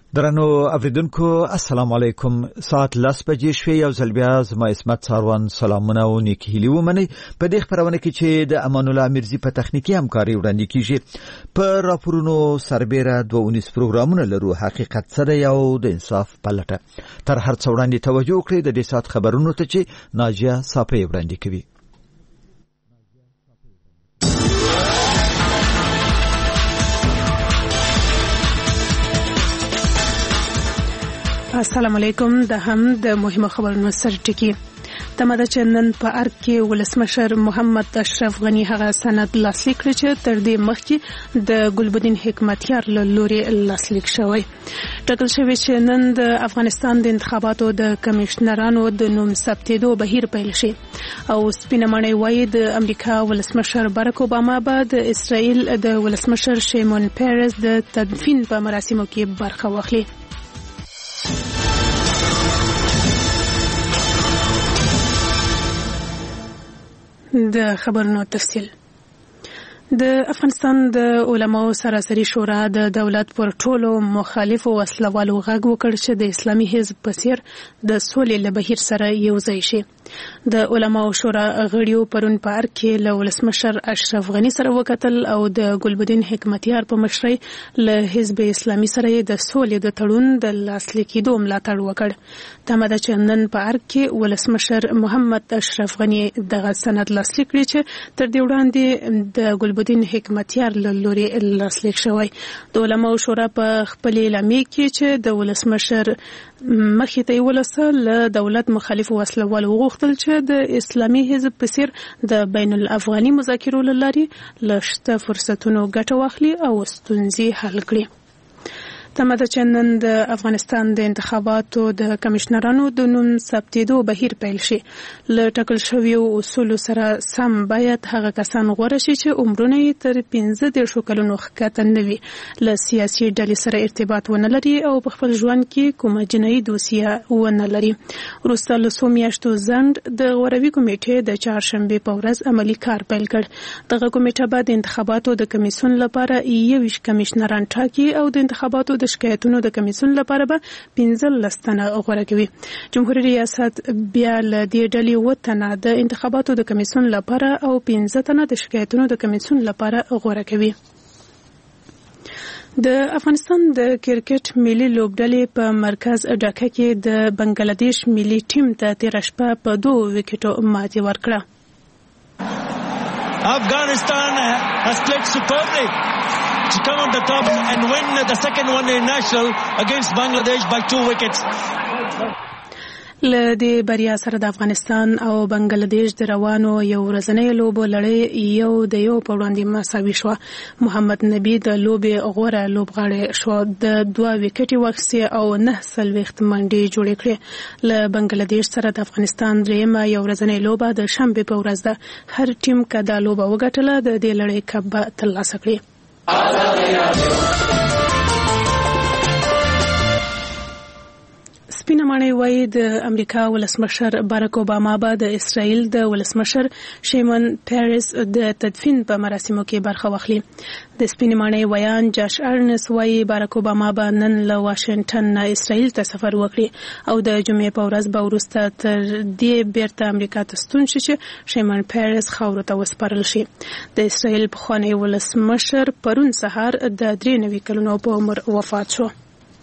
درنو اوریدونکو السلام علیکم. ساعت 10 بجې شوې او زلبیا زما اسمت څاروان سلامونه او نیکی هیلې ومني. په دې خبرونه کې چې د امان الله میرزي په تخنیکی همکاري وړاندې کیږي. په راپورونو سربېره 219 پروګرامونه لرو، حقیقت سره یو د انصاف پلټه. تر هر څه وړاندې توجه کړئ د دې سات خبرونو ته چې ناجیه صافي وړاندې کوي. السلام علیکم. د هم د مهمه خبرونو سر ټکی تمه ده چې نن په ارګ کې ولسمشر محمد اشرف غنی هغه سند لاسلیک کړ چې تر دې مخکې د ګلبدین حکمتیار له لوري لاسلیک شوی. ټاکل شوی چې نن د افغانستان د انتخاباتو د کمشنرانو د نوم ثبتېدو بهیر پیل شي او سپینه ماڼۍ وایي د امریکا ولسمشر باراک اوباما به د اسرائیل د ولسمشر شیمون پیرز د تدفین په مراسمو کې برخه واخلي. د خبرونو تفصیل. د افغانستان د علماو سراسري شورا د دولت پر ټولو مخالفو وسلوالو غږ وکړ چې د اسلامي حزب په څیر د سولې له بهیر سره یوځای شي. د علماو شورا غړیو پرون په ارګ کې له ولسمشر اشرف غنی سره وکتل او د ګلبدین حکمتیار په مشرۍ له حزب اسلامي سره د سولې د تړون د لاسلیک کېدو ملاتړ وکړ. تمه ده چې نن په ارګ کې ولسمشر محمد اشرف غنی دغه سند لاسلیک کړي چې تر دې وړاندې د ګلبدین حکمتیار له لوري لاسلیک شوی. د علماو شورا په خپل اعلامیه کې چې د ولسمشر مخې ته ولسه له دولت مخالف وسلوالو وغوښتل چې د اسلامي حزب په څیر د بین الافغاني مذاکرو له لارې له شته فرصتونو ګټه واخلي او ستونزې حل کړي. تمه ده چې نن د افغانستان د انتخاباتو د کمشنرانو د نوم ثبتېدو بهیر پیل شي. له ټاکل شویو اصولو سره سم باید هغه کسان غوره شي چې عمرونه یې تر 15 کلونو ښکته نه وي، له سیاسي ډلې سره ارتباط ونه لري او په خپل ژوند کې کومه جنایي دوسیه ونه لري. وروسته له څو میاشتو ځنډ د غوروي کمیټې د چهارشنبې په ورځ عملي کار پیل کړ. دغه کمیټه به د انتخاباتو د کمیسیون لپاره 21 کمشنران ټاکي او د انتخاباتو د شکایتونو د کمیسیون لپاره به 15 تنه غوره کوي. جمهوریت ریاست بیا له دې ډلې 7 تنه د انتخاباتو د کمیسیون لپاره او 15 تنه د شکایتونو د کمیسیون لپاره غوره کوي. د افغانستان د کرکټ ملي لوبډلې په مرکز ډاکا کې د بنگلاديش ملي ټیم ته تیر شپه په 2 وکټو ماتې ورکړه. Afghanistan has played superbly to come on the top and win the second one in national against Bangladesh by 2 wickets. له دې بریا سره د افغانستان او بنگلاديش د روانو یو ورځنۍ لوبو لړۍ یو د یو په وړاندې مساوي شو. محمد نبی د لوبې غوره لوبغاړی شو، د 2 وکټې واخیستې او 9 منډې جوړې کړې. له بنگلاديش سره د افغانستان درېیمه یو ورځنۍ لوبه د شنبې په ورځ ده. هر ټیم که دا لوبه وګټله د دې لړۍ کپ به ترلاسه کړي. سپینه ماڼۍ وایي د امریکا ولسمشر باراک اوباما به د اسرائیل د ولسمشر شیمون پیرز د تدفین په مراسمو کې برخه واخلي. د سپینه ماڼۍ ویان جاش ارنس وایي باراک اوباما به نن له واشنگټن نه اسرائیل ته سفر وکړي او د جمعې په ورځ به وروسته تر دې بیرته امریکا ته ستون شي چې شیمون پیرز خاورو ته وسپارل شي. د اسرائیل پخوانی ولسمشر پرون سهار د 93 کلونو په عمر وفات شو.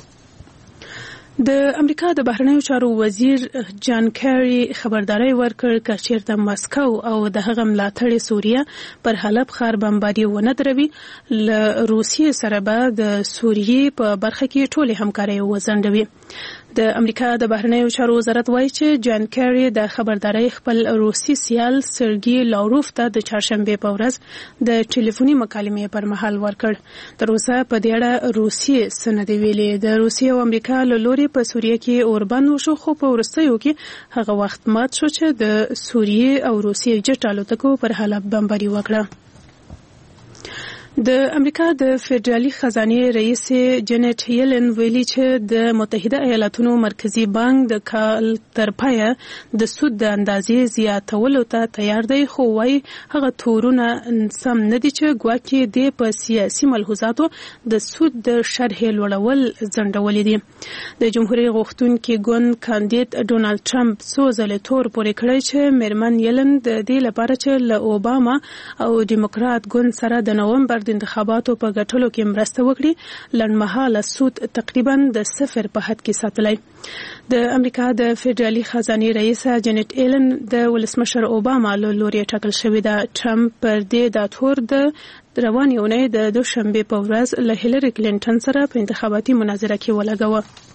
د امریکا د بهرنیو چارو وزیر جان کیری خبرداري ورکړ چې چیرته مسکو او د هغه ملاتړي سوریه پر حلب ښار بمباري ونه دروي، له روسیې سره به د سوریې په برخه کې ټولې همکاري وځنډوي. د امریکا د بهرنیو چارو وزارت وایي چې جان کیری د خبرداري خپل روسي سیال سرګي لاوروف ته د چهارشنبې په ورځ د ټلیفوني مکالمې پر مهال ورکړ. تر اوسه په دې اړه روسیې څه نه دی ویلي. د روسیې او امریکا له لوري په سوریه کې اوربند وشو، خو په وروستیو کې هغه وخت مات شو چې د سوریې او روسیې جټ الوتکو پر حلب بمباري وکړه. د امریکا د فدرالي خزانه رئیس جنټ یلن ویلي چې د متحده ایالاتونو مرکزی بانک د کال تر پایه د سود د اندازې زیاتولو ته تیار دی، خو وايي هغه تورونه سم نه دي چې ګواکې د په سیاسي ملحوظاتو د سود د شرح لوړول ځنډولې دي. د جمهوریت غوښتونکي ګوند کاندید ډونالد ټرمپ څو ځله تور پورې کړی چې میرمن یلن د دې لپاره چې له اوباما او دیموکرات ګوند سره د نومبر د انتخاباتو په ګټلو کې مرسته وکړي، لنډمهاله سود تقریبا د صفر په حد کې ساتلی. د امریکا د فدرالي خزانه رئیس جنټ یلن د ولسمشر اوباما له لوري ټاکل شوی دی. ټرمپ پر دې د تور د روانې اونۍ د دوشنبه په ورځ له هیلری کلینټن سره په انتخاباتي مناظره کې ولګوه.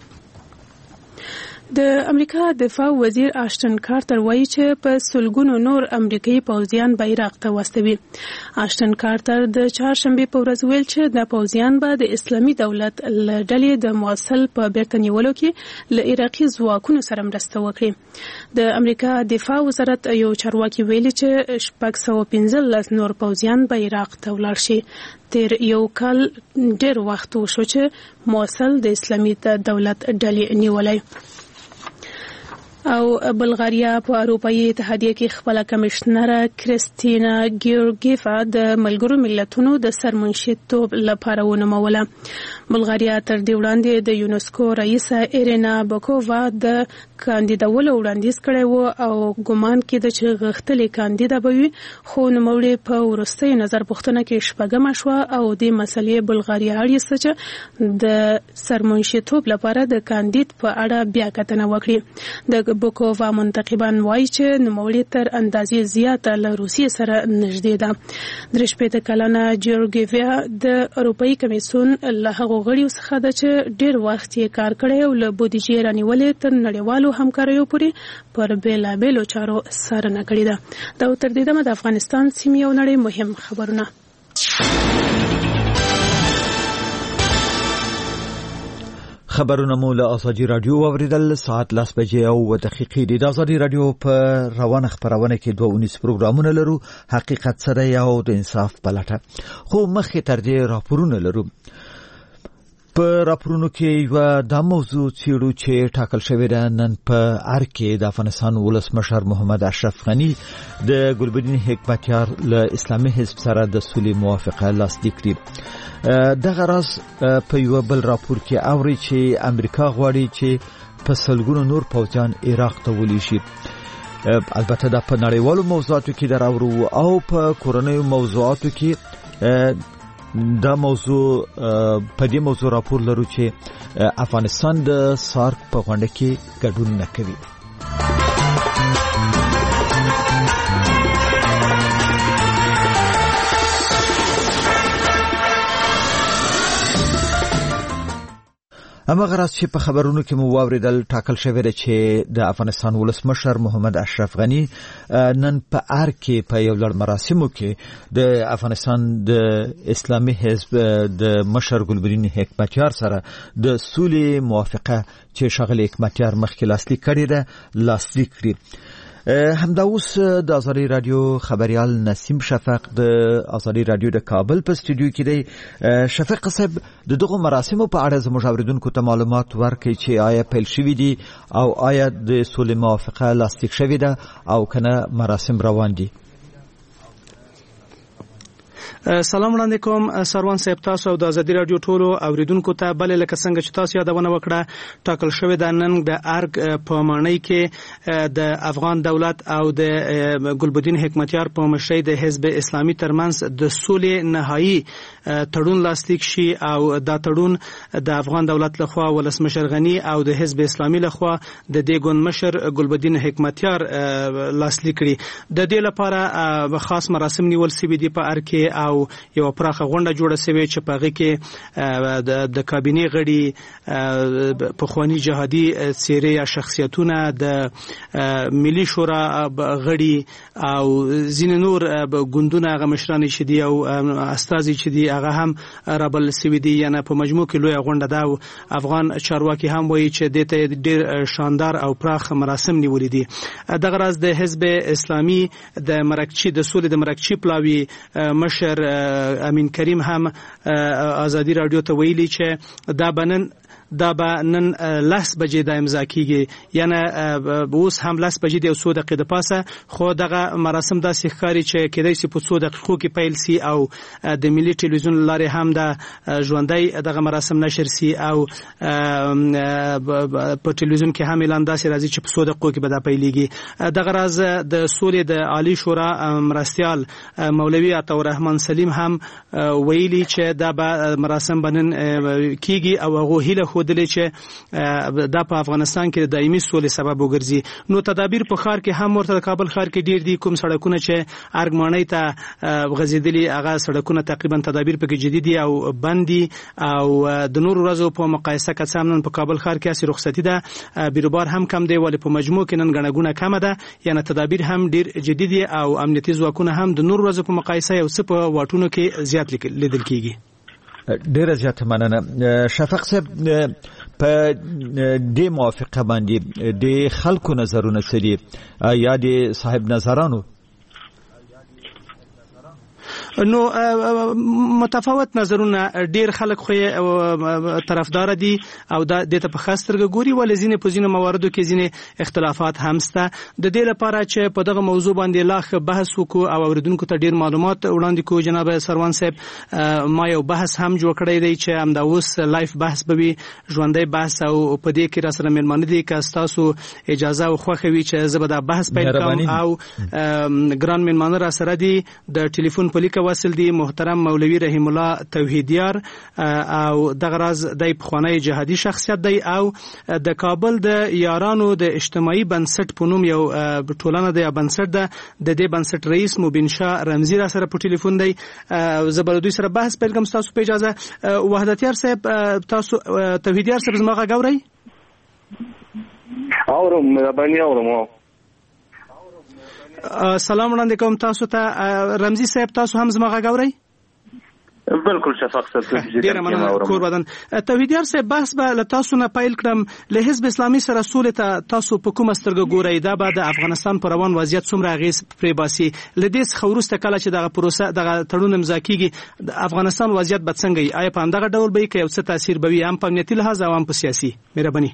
د امریکا دفاع وزیر آشټن کارتر وایي چې په سلګونو نور امریکایي پوځیان به عراق ته واستوي. آشټن کارتر د چهارشنبه په ورځ ویل چې د پوځیان به د اسلامي دولت له ډلې د موصل په بیرته نیولو کې له عراقي ځواکونو سره مرسته وکړي. د امریکا دفاع وزارت یو چارواکي ویلي چې 615 نور پوځیان به عراق ته ولاړ شي. تیر یو کال ډېر وخت وشو چې موصل د اسلامي دولت ډلې نیولای. او بلغاریا په اروپאי اتحادیه کې خپل کمشنره کریستینا ګیورګیفا د ملګرو ملتونو د سرمنشیتوب لپاره ونوموله. بلغاریا تر دې وړاندې د یونسکو رئیسه ایرینا بکووا د کاندیدولو وړاندیز کړی و او ګومان کېده چې غښتلې کاندیده به وي، خو نوموړې په وروستۍ نظر پوښتنه کې شپږمه شوه او د مسلې بلغاریا اړیسته چې د سرمنشیتوب لپاره د کاندید په اړه بیا کتنه وکړي. د بوکووا منتقبان وایي چې نوموړې تر اندازې زیاته له روسیې سره نږدې ده. 63 کلنه جیورګیفا د اروپאי کمیسیون له هغو غړیو څخه ده چې ډېر وخت یې کار کړی او له بودیجې رانیولې تر نړیوالو همکاریو پورې پر بیلابیلو چارو څارنه کړې ده. دا تر دې دمه د افغانستان سیمې او نړۍ مهم خبرونه. خبرونه مو له ازادي رادیو اوریدل. ساعت 10 بجې او دقیقې دي. د ازادي رادیو په روانه خبرونه کې 2 پروګرامونه لرو، حقیقت سره او د انصاف په لټه. خو مخکې تر دې راپورونه لرو. په راپورونو کې یو د موضوع چیرو چې ټاکل شوی دی نن په ارکې د افغانستان ولسمشر محمد اشرف غنی د ګلبدین حکمتیار له اسلامي حزب سره د صلح موافقه لاسلیک کړي. دغه راز په یو بل راپور کې اوري چې امریکا غواړي چې په سلګونو نور پوځیان عراق ته ولېږي. البته دا په نړیوالو موضوعاتو کې دراورو او په کورنیو موضوعاتو کې دا موضوع په دې موضوع راپور لرو چې افغانستان د سارک په غونډه کې ګډون نه کوي. اما غراس چې په خبرونو کې مو واوریدل ټاکل شوی دی چې د افغانستان ولسمشر محمد اشرف غنی نن په ار کې په یو لړ مراسمو کې د افغانستان د اسلامي حزب د مشر ګلبدین حکمتیار سره د صلح موافقه چې شغله حکمتیار مخکې لاسلیک کړی ده لاسلیک کړی. همدا اوس د ازادي رادیو خبريال نسیم شفق د ازادي رادیو د کابل په استودیو کې دی. شفق صاحب د دغه مراسمو په اړه زموږ اوریدونکو ته معلومات ورکړي چې آیا پیل شوی دي او آیا د صلح موافقه لاسلیک شوی ده او کنه مراسم روان دي. سلام وړاندې کوم سروان صاحب، تاسو او د ازادي رادیو ټولو اوریدونکو ته بل لکه څنګه چې تاسو یادونه وکړه ټاکل شوی د نن د ارګ په معنی کې د افغان دولت او د ګلبدین حکمتیار په مشرۍ د حزب اسلامي ترمنځ د صلح نهایی تړون لاسلیک شي او دا تړون د افغان دولت لخوا ولسمشر غنی او د حزب اسلامي لخوا د دې ګوند مشر ګلبدین حکمتیار لاسلیک کړي. د دې لپاره خاص مراسم نیول شوي دي په ارګ کې او یو پراخه غونډه جوړه شوې چې په هغه کې د کابینې غړي، پخوانی جهادي څیرې یا شخصیتونه، د ملي شورا غړي او ځینې نور ګوندونه هغه مشران چې دي او استازي چې دي هغه هم رابل شوي دي. یعنی په مجموع کې لویه غونډه ده او افغان چارواکي هم وایي چې دته ډېر شاندار او پراخ مراسم نیولې دي. دغه راز د حزب اسلامي د مرکچی د صلح د مرکچی پلاوی مشر مشر امین کریم هم ازادي رادیو ته ویلي چې دا به نن 10 بجې د امضا کیږي، یعنی اوس هم 10 بجې د 100 دقیقې د پاسه، خو دغه مراسم داسې ښکاري چې کېدای شي په 100 دقیقو کې پیل سي او د ملي ټلویزیون لارې هم د ژوندۍ دغه مراسم نشر سي او په ټلویزیون کې هم اعلان داسې راځي چې په 100 دقیقو کې به دا پیلېږي. دغه راز د سولې د عالی شورا مرستیال مولوي عطاالرحمن سلیم هم ویلي چې دا به مراسم بنن کیږي او هغه هیله خودلې چې دا په افغانستان کې د دایمي سولې سبب وګرځي. نو تدابیر په ښار کې هم ورته کابل ښار کې ډیر دي، کوم سړکونه چې ارګمانۍ ته غځېدلي هغه سړکونه تقریبا تدابیر پکې جدي دي او بندي او د نور ورځو په مقایسه کې سمون په کابل ښار کې اسی رخصتي ده، بیروبار هم کم دی، ولې په مجموع کې نن غنګونه کم ده، یعنی تدابیر هم ډیر جدي دي او امنیتي ځواکونه هم د نور ورځو په مقایسه یو څه په واټونو کې زیات لیدل کیږي. ډیره زیاته مننه. شفق صاحب په دې موافقه باندې د خلکو نظرونه سړي یا د صاحب نظرانو؟ نو متفاوت نظرونه، ډیر خلک خو طرفدار دي او د دې ته په خاص سترګه ګوري، ولې ځینې په ځینو مواردو کې ځینې اختلافات هم شته. د دې لپاره چې په دغه موضوع باندې لا بحث وکړو او اوریدونکو ته ډیر معلومات وړاندې کوو، جناب سروان صاحب ما یو بحث هم جوړ کړی دی چې همدا اوس لایف بحث به وي، ژوندۍ بحث، او په دې کې را سره مېلمانه دي که تاسو اجازه او خوښه وي چې زه به دا بحث پیل کړم. او ګران مېلمانه را سره دي د ټلیفون په لیکه وصل دي محترم مولوي رحیم الله توحیدیار او دغه راز د پخوانی جهادي شخصیت دی او د کابل د یارانو د اجتماعي بنسټ په نوم یو ټولنه د بنسټ ده، د دې بنسټ رئیس مبین شاه رمزي را سره په ټلیفون دی. زبردوی سره بحث پیل کوم تاسو په اجازه. وحدتیار صاحب تاسو توحیدیار صاحب زما غاوري اورم مهرباني اورم. سلام وړاندې کوم تاسو ته. رمزي صاحب تاسو هم زما غاوري؟ بالکل شفاق صاحب ډیر مننه کور ودان. توحیدیار صاحب بحث به له تاسو نه پیل کړم. له حزب اسلامي سره سولې ته تاسو په کومه سترګه ګورئ؟ دا به د افغانستان پر روان وضعیت څومره اغیز پرې باسي؟ له دې څخه وروسته کله چې دغه پروسه دغه تړون امضا کیږي د افغانستان وضعیت به څنګه وي؟ آیا په همدغه ډول به یو څه تاثیر به وي هم په امنیتي لحاظ او هم په سیاسي؟ مهرباني.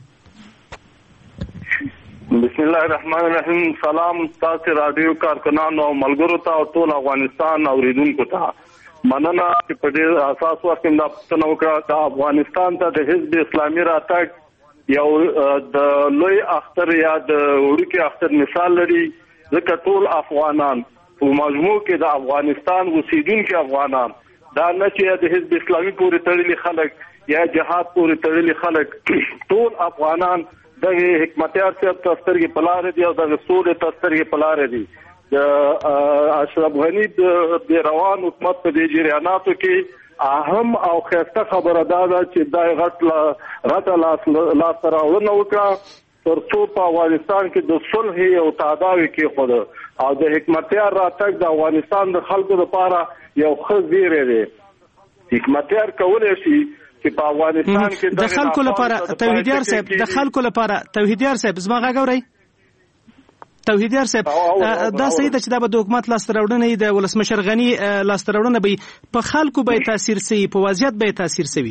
بسم الله الرحمن الرحیم. سلام تاسو رادیو کارکنانو او ملګرو ته او ټول افغانستان اوریدونکو ته. مننه چې په دې اساس وخت دا پوښتنه وکړه چې افغانستان ته د حزب اسلامي راتګ یو د لوی اختر یا د وړوکي اختر مثال لري، ځکه ټول افغانان په مجموع کې د افغانستان اوسیدونکي افغانان، دا نه چې د حزب اسلامي پورې تړلي خلک یا جهاد پورې تړلي خلک، ټول افغانان دغه حکمتیار صاحب تسترګې پلار دي او دغه سولې تسترګې پلار دي. اشرف غنی د روان حکومت په دې جریاناتو کې اهم او خسته خبره ده چې دا غټه لاس راوړنه وکړه ترڅو په افغانستان کې د صلح او تعادل کې خود او د حکمتیار راتګ د افغانستان د خلکو لپاره یو ښه زیری دی. حکمتیار کولای شي چې په افغانستان کې د خلکو لپاره توحیدیار صاحب د خلکو لپاره توحیدیار صاحب زما غاوري توحیدیار صاحب دا صحیح ده چې دا به د حکومت لاستراوړنه د ولسمشر غنی لاستراوړنه به په خلکو به تاثیر سي، په وضعیت به تاثیر سي،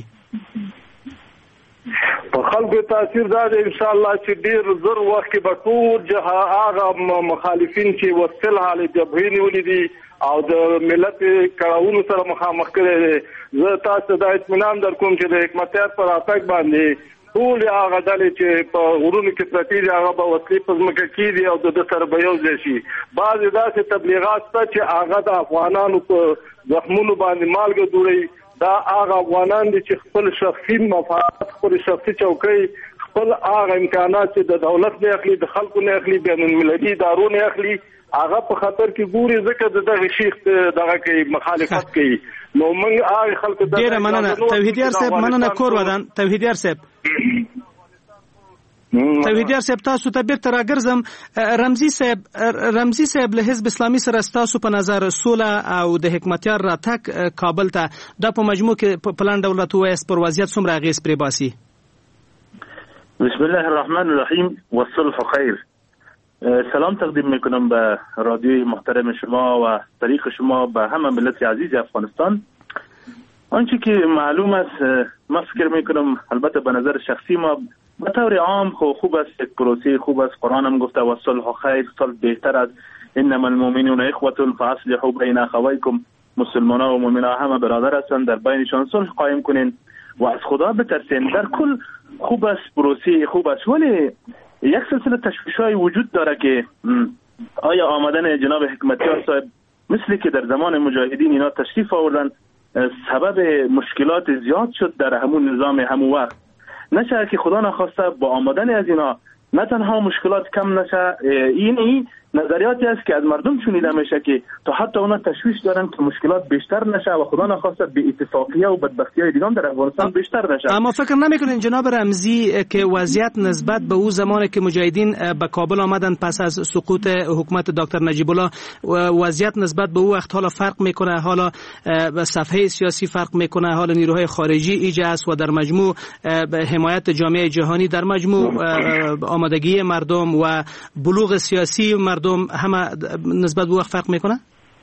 په خلکو تاثیر دا ان شاء الله چې ډیر زر وخت کې به ټول هغه مخالفین چې وسل حال جبهې نیولې دي او د ملت کړهونو سره مخامخ کړي، زه تاسو ته اطمینان درکوم چې د حکمتیار پر اتاک باندې ټول هغه ډلې چې په غرونو کې پرتې دي هغه به وسلې په ځمکه کېږي او د سره به یو ځای شي. بعضې داسې تبلیغات شته چې هغه د افغانانو په زخمونو باندې مالګه دوړوي. دا هغه افغانان دي چې خپل شخصي مفادات، خپل شخصي چوکۍ، خپل هغه امکانات چې د دولت نه اخلي، د خلکو نه اخلي، بین المللي ادارو نه اخلي، هغه په خطر کې ګوري، ځکه دغه شیخ دغه کوي مخالفت کوي. نو موږ هغه خلکو ته ډیره مننه توحیدیار صاحب. مننه کور ودان. توحیدیار صاحب توحیدیار صاحب تاسو ته بیرته راګرځم. رمزي صاحب له حزب اسلامي سره تاسو په نظر سوله او د حکمتیار راتګ کابل ته دا په مجموع کې په پلان دولت وایس پر وضعیت څومره اغیز پرې باسي؟ بسم الله الرحمن الرحیم والصلح خیر. سلام تقدیم میکنم به رادیوی محترم شما و طریق شما به همه ملت عزیز افغانستان. آنچه که معلوم است، من فکر میکنم البته به نظر شخصی ما به طور عام خوب است، یک پروسه خوب است. قرآن هم گفته و صلح خیر، صلح بهتر است. انما المؤمنون اخوة فاصلحوا بین اخویکم. مسلمانان و مؤمنان همه برادر هستند، در بینشان صلح قائم کنین و از خدا بترسین. در کل خوب است، پروسه خوب است، ولی یک سلسله تشویش‌های وجود داره که آیا آمدن جناب حکمتیار صاحب مثل که در زمان مجاهدین اینا تشریف آوردن سبب مشکلات زیاد شد در همون نظام همون وقت، نشه که خدا نخواسته با آمدن از اینا نه تنها مشکلات کم نشه. این نظریاتی است که از مردم شنیده میشه که تا حتی اونا تشویش دارن که مشکلات بیشتر نشه و خدا نخواسته به اتفاقیه و بدبختی‌های دیگه در افغانستان بیشتر نشه. اما فکر نمیکنین جناب رمزی که وضعیت نسبت به اون زمانی که مجاهدین به کابل آمدن پس از سقوط حکومت دکتر نجیب الله، وضعیت نسبت به اون وقت حالا فرق میکنه؟ حالا صفحه سیاسی فرق میکنه، حالا نیروهای خارجی ایجا است و در مجموع حمایت جامعه جهانی، در مجموع آمادگی مردم و بلوغ سیاسی مردم همه نسبت به وقت فرق میکنه؟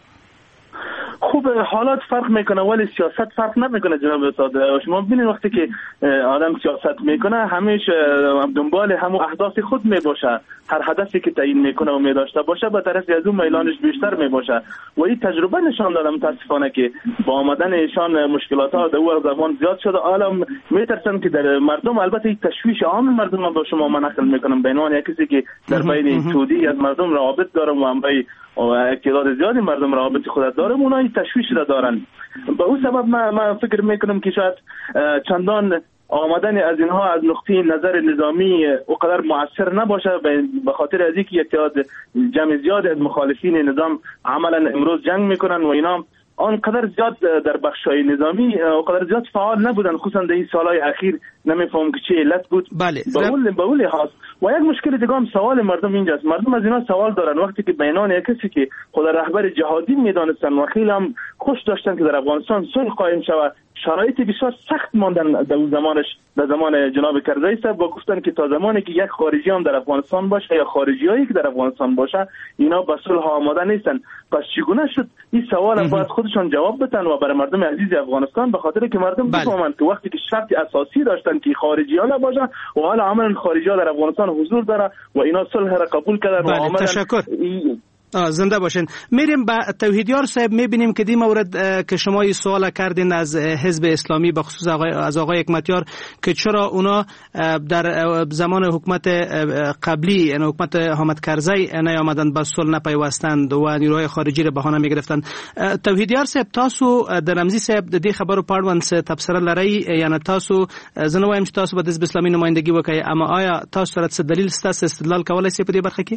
خوب، حالات فرق میکنه ولی سیاست فرق نمیکنه جناب استاد. شما ببینید وقتی که آدم سیاست میکنه همیشه دنبال همون اهداف خود میباشه، هر هدفی که تعیین میکنه و میداشته باشه به طرف از اون میلانش بیشتر میباشه و این تجربه نشان داده متاسفانه که با آمدن ایشان مشکلات ها در اون زمان زیاد شده. حالا میترسن که در مردم، البته این تشویش عام مردم با شما من نقل میکنم، به عنوان کسی که در بین تودی از مردم روابط دارم و هم و اعتقاد زیادی مردم روابط خود دارم، اونا این تشویش را دارن. به اون سبب من فکر میکنم که شاید چندان آمدن از اینها از نقطه نظر نظامی اونقدر مؤثر نباشه، به خاطر از اینکه اتحاد جمع زیاد از مخالفین نظام عملا امروز جنگ میکنن و اینا آنقدر زیاد در بخشای نظامی آنقدر زیاد فعال نبودن، خصوصا در این سالهای اخیر. نمیفهم که چه علت بود. بله. به اون لحاظ و یک مشکل دیگه هم سوال مردم اینجاست. مردم از اینا سوال دارن وقتی که بینان یک کسی که خود رهبر جهادی میدانستن و خیلی هم خوش داشتن که در افغانستان صلح قائم شود، شرایط بسیار سخت ماندن در زمانش، در زمان جناب کرزی صاحب، و گفتن که تا زمانی که یک خارجی هم در افغانستان باشه یا خارجیایی که در افغانستان باشه اینا به صلح آماده نیستن. پس چگونه شد؟ این سوال هم باید خودشان جواب بدن و برای مردم عزیز افغانستان، به خاطر که مردم بفهمند که وقتی که شرط اساسی داشتن که خارجی‌ها نباشن و حالا عملاً خارجی‌ها در افغانستان حضور داره و اینا صلح را قبول کردن و عملاً. تشکر. زنده باشین. میریم به توحیدیار صاحب. میبینیم که دی مورد که شما این سوال کردین از حزب اسلامی به خصوص از آقای حکمتیار که چرا اونا در زمان حکومت قبلی یعنی حکومت حامد کرزی نیامدن به صلح نپیوستند و نیروهای خارجی را بهانه میگرفتند. توحیدیار صاحب تاسو د رمزی صاحب د دې خبرو په اړوند څه تبصره لرئ؟ یعنی تاسو زه نه وایم چې تاسو به د حزب اسلامي نمائندګي وکړئ، اما آیا تاسو سره څه دلیل ستاسو استدلال کولی شئ په دې برخه کې؟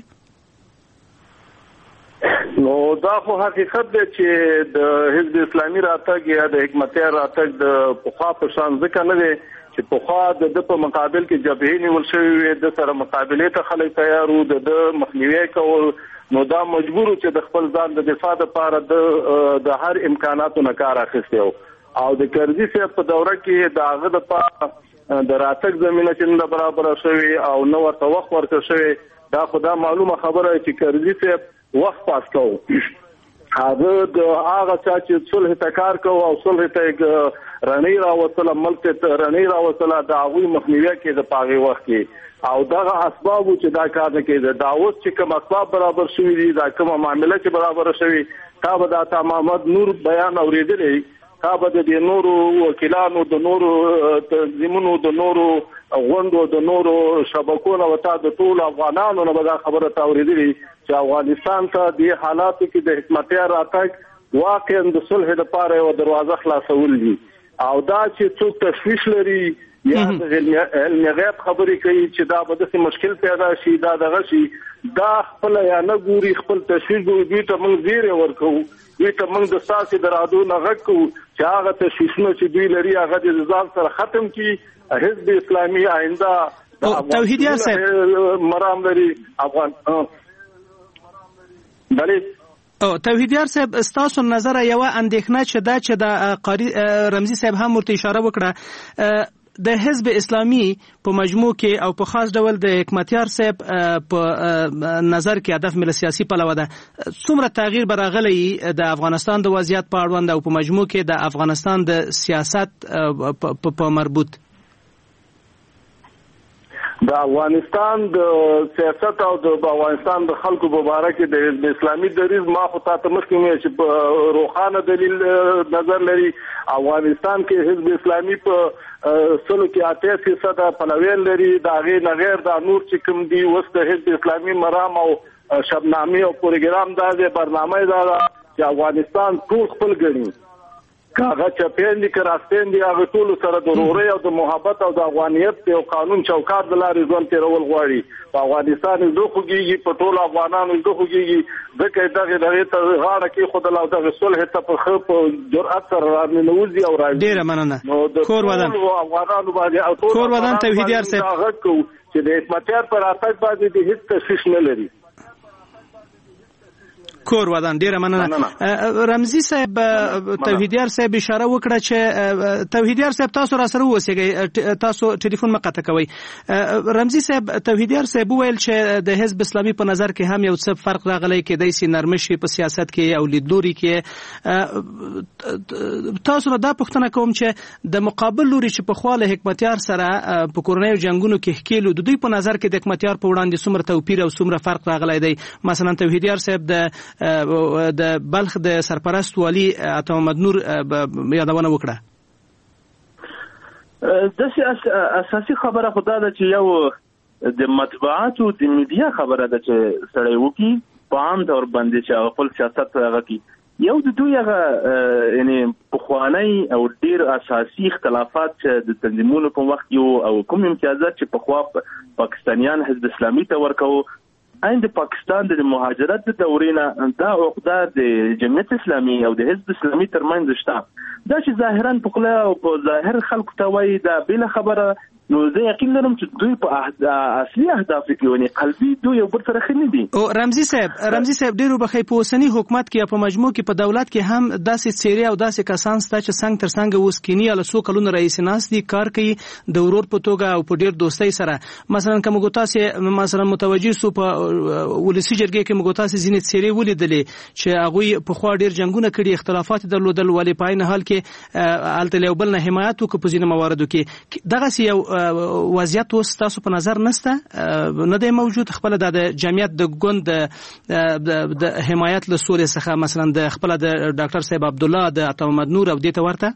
نو دا خو حقیقت دی چې د حزب اسلامي راتګ یا د حکمتیار راتګ د پخوا په شان ځکه نه دی چې پخوا د په مقابل کې جبهې نیول شوې وي، د سره مقابله ته خلک تیار وو، د مخنیوي کول، نو دا مجبور چې د خپل ځان د دفاع لپاره د هر امکاناتو نه کار اخیستی او د کرزي صاحب په دوره کې د هغه د د راتګ زمینه چې نه برابر شوی او نو ورته وخت ورکړ شوی. دا خدا معلومه خبره چې کرزي صاحب وخت پاس کوو، هغه د هغه چې صلح ته کار کوو او صلح ته رڼۍ راوستله، ملک ته رڼۍ راوستله، د هغوی مخنیوی کې د پاغې وخت کې او دغه اسباب چې دا کار نه کېده، دا اوس چې کوم اسباب برابر شوي دي، دا کومه معامله چې برابر شوي، تا به د عطا محمد نور بیان اورېدلی، تا به د نورو وکیلانو، د نورو تنظیمونو، د نورو غونډو، د نورو شبکو نه وتا د ټول افغانانو نه به دا خبره ته اورېدلې چې افغانستان ته د حالاتو کې د حکمتیار راتګ واقعا د صلح لپاره یوه دروازه خلاصول دي او دا چې څوک تشویش لري یا د علم غیب خبرې کوي چې دا به داسې مشکل پیدا شي، دا دغه شي، دا خپله یا نه ګوري، خپل تشویش ګوري. دوی ته موږ زیری ورکوو، دوی ته موږ د ستاسې د رادو نه غږ کوو چې هغه تشویشونه چې دوی لري هغه د ځان سره ختم کړي. حزب اسلامي آینده توحیدیار صاحب مرام لري افغان. بله توحیدیار صاحب ستاسو نظر یو اندېښنه چې دا چې د قاری رمزي صاحب هم ورته اشاره وکړه، د حزب اسلامي په مجموع کې او په خاص ډول د حکمتیار صاحب په نظر کې هدف مل سیاسي پلوه ده څومره تغییر براغلی د افغانستان د وضعیت په اړوند او په مجموع کې د افغانستان د سیاست په مربوط د افغانستان د سیاست او د افغانستان د خلکو مبارک د حزب اسلامي دریز ما خو تاسو مخکې چې روخانه دلیل نظر لري افغانستان کې حزب اسلامي په سلو کې 8% پلوین لري دا غیر د نور چې کوم دی وسط حزب اسلامي مرام او شبنامي او پروګرام دا برنامه دا چې افغانستان ټول خپل ګڼي کاغه چپین دي کراستین دي هغه ټول سره د ضروري او د محبت او د افغانیت او قانون چوکاټ د لارې ځون تیرول غواړي په افغانستان د خوږي په ټول افغانانو د خوږي ځکه دغه ته غاړه کې خدای له دغه صلح ته په خپ جرأت سره راننوځي او راځي ډیره مننه کور ودان افغانانو باندې او ټول کور ودان توحیدیار صاحب هغه چې د حکمتیار پر اتاک باندې د هیڅ تشویش نه لري کور ودان ډیره مننه رمزي صاحب توحیدیار صاحب اشاره وکړه چې توحیدیار صاحب تاسو را سره وسیږئ تاسو ټلیفون مقطع کوي رمزي صاحب توحیدیار صاحب ویل چې د حزب اسلامي په نظر کې هم یو څه فرق راغلی کېدای شي نرمشي په سیاست کې او لیدلوري کې تاسو دا پوښتنه کوم چې د مقابل لوري چې په خواله حکمتیار سره په کورنۍ جنگونو کې ښکیلو د دوی په نظر کې د حکمتیار په وړاندې څومره توپیر او څومره فرق راغلی دی مثلا توحیدیار صاحب د بلخ د سرپرست والی عطا محمد نور یادونه وکړه د اساسي خبره خدا ده چې یو د مطبوعاتو د میډیا خبره ده چې سړی وکي په عام طور باندې چې خپل سیاست هغه کی یو د دوی هغه یعنی پخوانی او ډیر اساسي اختلافات چې د تنظیمونو په وخت یو او کوم امتیازات چې په خوا پاکستانیان حزب اسلامي ته ورکو د پاکستان د مهاجرت د دورې نه دا عقده د جمعیت اسلامي او د حزب اسلامي ترمنځ شته دا چې ظاهرا په خله او په ظاهر خلکو ته وایي دا بل خبره نو زه یقین لرم چې دوی په اصلي اهداف کې ونی قلبي دوی یو بل سره خني دي او رمزي صاحب ډیرو بخې په اوسنی حکومت کې په مجموع کې په دولت کې هم داسې سیری او داسې کسان ستا چې څنګه تر څنګه اوس کینی له سو کلونو رئیس ناس دي کار کوي د ورور په توګه او په ډیر دوستۍ سره مثلا کوم ګوتاسه مثلا متوجي سو په ولسی جرګې کې مګوتاسه ځینې سیری ولیدلې چې هغه په خوا ډیر جنگونه کړي اختلافات درلودل ولې پاین حال کې الته یو بل نه حمایت وکړي په ځینې مواردو کې دغه یو وضعیت اوس تاسو په نظر نشته نه دی موجود خپل د جمعیت د ګوند د حمایت له سوري څخه مثلا د خپل د ډاکټر صاحب عبد الله د عطا محمد نور او د ته ورته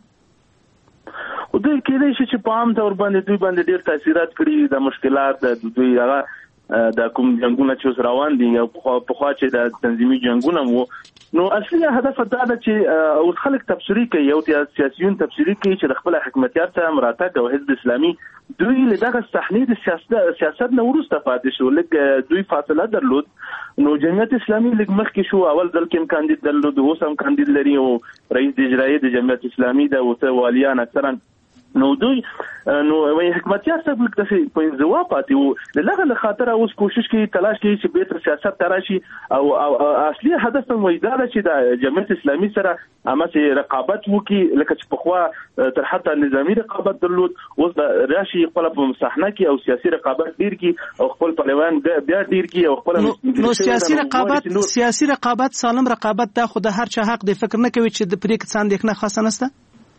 او دوی کېدای شي چې په عام طور باندې دوی باندې ډیر تاثیرات کړي د مشکلات د دوی هغه د کوم جنگونه چې روان دي او په خوا چې د تنظیمي جنگونه وو نو اصلي هدف دا ده چې اوس خلک تفسیری کوي او سیاسيون تفسیری کوي چې خپل حکومتیار ته مراتب او حزب اسلامي دوی له دغه صحنې د سیاست نه ورسته پاتې شو لکه دوی فاصله درلود نو جمعیت اسلامي لږ مخکې شو اول ځل کې کاندید درلود اوس هم کاندید لري او رئیس د اجرایي د جمعیت اسلامي د اوسه والیان اکثرا نو دوی نو وای حکمتیار صاحب لکه څه په انزوا پاتې وو لږه له خاطر اوس کوشش کوي تلاش کوي چې به تر سیاست تراشي او اصلي هدف هم وای دا چې د جمعیت اسلامي سره امه رقابت وکي لکه چې په خوا تر حتی نظامی رقابت درلود اوس راشي خپل په صحنه کې او سیاسي رقابت ډیر کی او خپل پهلوان بیا ډیر کی او خپل نو سیاسي رقابت سالم رقابت دا خو د هر چا حق دی فکر نه کوي چې د پریک څان دښنه خاصه نشته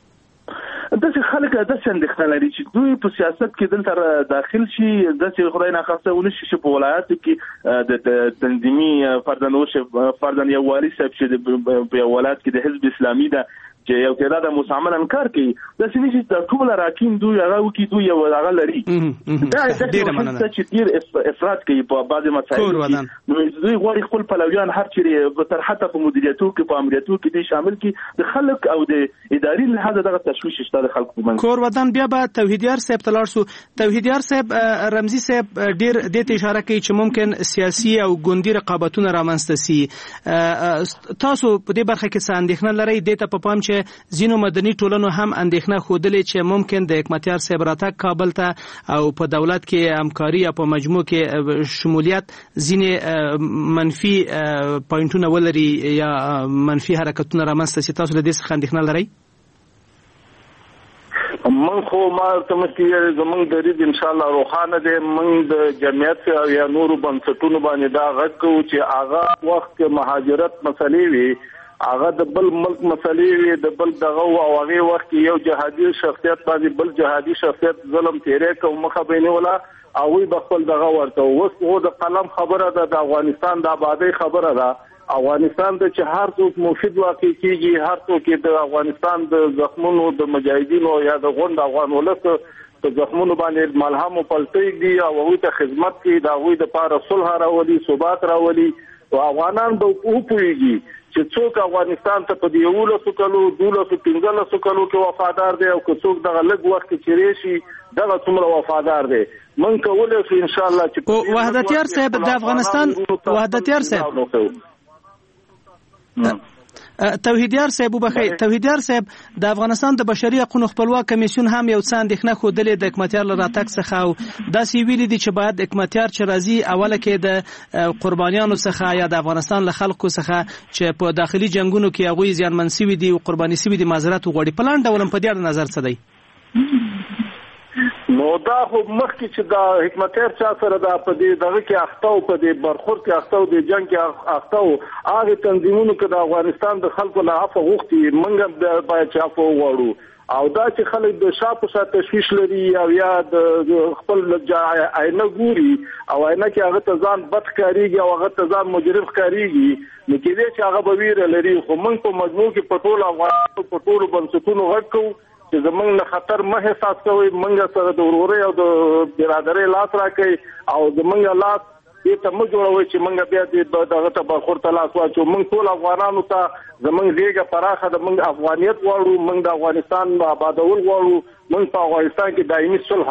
دغه خلک د څنګه خلاري چې دوی په سیاست کې دلته داخل شي د څه خدای نه خاصه ونشي په ولایت کې د تنظیمي فردن یو والی صاحب چې په ولایت کې د حزب اسلامي ده چې یو تعداد مسامن انکار کوي د سینې چې د ټول راکین دوی هغه وکي دوی یو هغه لري دا چې ډیر افراط کوي په بعضي مسایل نو دوی غواړي خپل پلویان هر چیرې تر حتی په مدیریتو کې په امریاتو کې دي شامل کی د خلک او د اداري لحاظه دغه تشویش شته د خلکو باندې کور وطن بیا به توحیدیار صاحب تلار سو توحیدیار صاحب رمزي صاحب ډیر د ته اشاره کوي چې ممکن سیاسي او ګوندي رقابتونه رامنځته سي تاسو په دې برخه کې څه اندېښنه لرئ د ته په پام چې زینو مدني ټولنو هم اندېښنه خوده چې ممکن د حکمتیار صاحب راتګ کابل ته او په دولت کې همکاري او په مجموع کې شمولیت ځینې منفي پوینټونه ولري یا منفي حرکتونه رامنځته سي تاسو د دې څخه اندېښنه لرئ من خو ما تمکیږي زمونږ د ریډ ان شاء الله روخانه دي من د جمعیت او یا نور بنسټونو باندې دا غږ کوو چې هغه وخت مهاجرت مسلې وي هغه د بل ملک مسلې وي د بل دغه او هغه وخت یو جهادي شخصیت باندې بل جهادي شخصیت ظلم تیرې کوم مخه بینولا او وي بخل دغه ورته اوس د قلم خبره ده د افغانستان د آبادی خبره ده افغانستان د چې هر څوک مفید واقع کیږي هر څوک د افغانستان د زخمونو د مجاهدینو یا د غونډ افغان ولس د زخمونو باندې ملهم پلتېږي او هغه ته خدمت کوي دا وي د پاره صلح راولي ثبات راولي او افغانان به وپويږي چې څوک افغانستان ته په دی 11 کلو 12 کلو کې وفادار دي او څوک دغه لږ وخت کې راشي دغه څومره وفادار دي من کولای شو ان شاء الله چې وحدتیار صاحب د افغانستان وحدتیار صاحب توحیدیار صاحب وبخیر توحیدیار صاحب د افغانستان د بشري حقوقو خپلواک کمیسیون هم یو څه اندېښنه خوده د حکمتیار لراتک څخه او داسې ویلي دي چې باید حکمتیار چې راځي اوله کې د قربانیانو څخه یا د افغانستان له خلکو څخه چې په داخلي جنگونو کې هغوی زیانمن شوي دي او قرباني شوي دي معذرت وغواړي په لاندې ډول په دې اړه نظر څه دی نو دا خو مخکې چې دا حکمتیار چا سره دا په دې دغه کې اخته او په دې برخورد کې اخته او د جنگ کې اخته او هغه تنظیمونو کې د افغانستان د خلکو له عفو غوښتي منګه باید چې عفو وغواړو او دا چې خلک د شاپو سره تشویش لري او یا د خپل عینه ګوري او عینه کې هغه ته ځان بد ښکارېږي او هغه ته ځان مجرم ښکارېږي نو کېدای چې هغه به ویره لري خو موږ په مجموع کې په ټول افغانستان په ټولو بنسټونو غږ کوو چې زمونږ نه خطر مه احساس کوي موږ سره د ورورۍ او د برادرۍ لاس راکړي او زمونږ لاس دې ته مه جوړوي چې موږ بیا دې دغه ته برخورد ته لاس واچو موږ ټول افغانانو ته زمونږ غېږه پراخه د موږ افغانیت غواړو موږ د افغانستان آبادول غواړو موږ په افغانستان کې دایمي صلح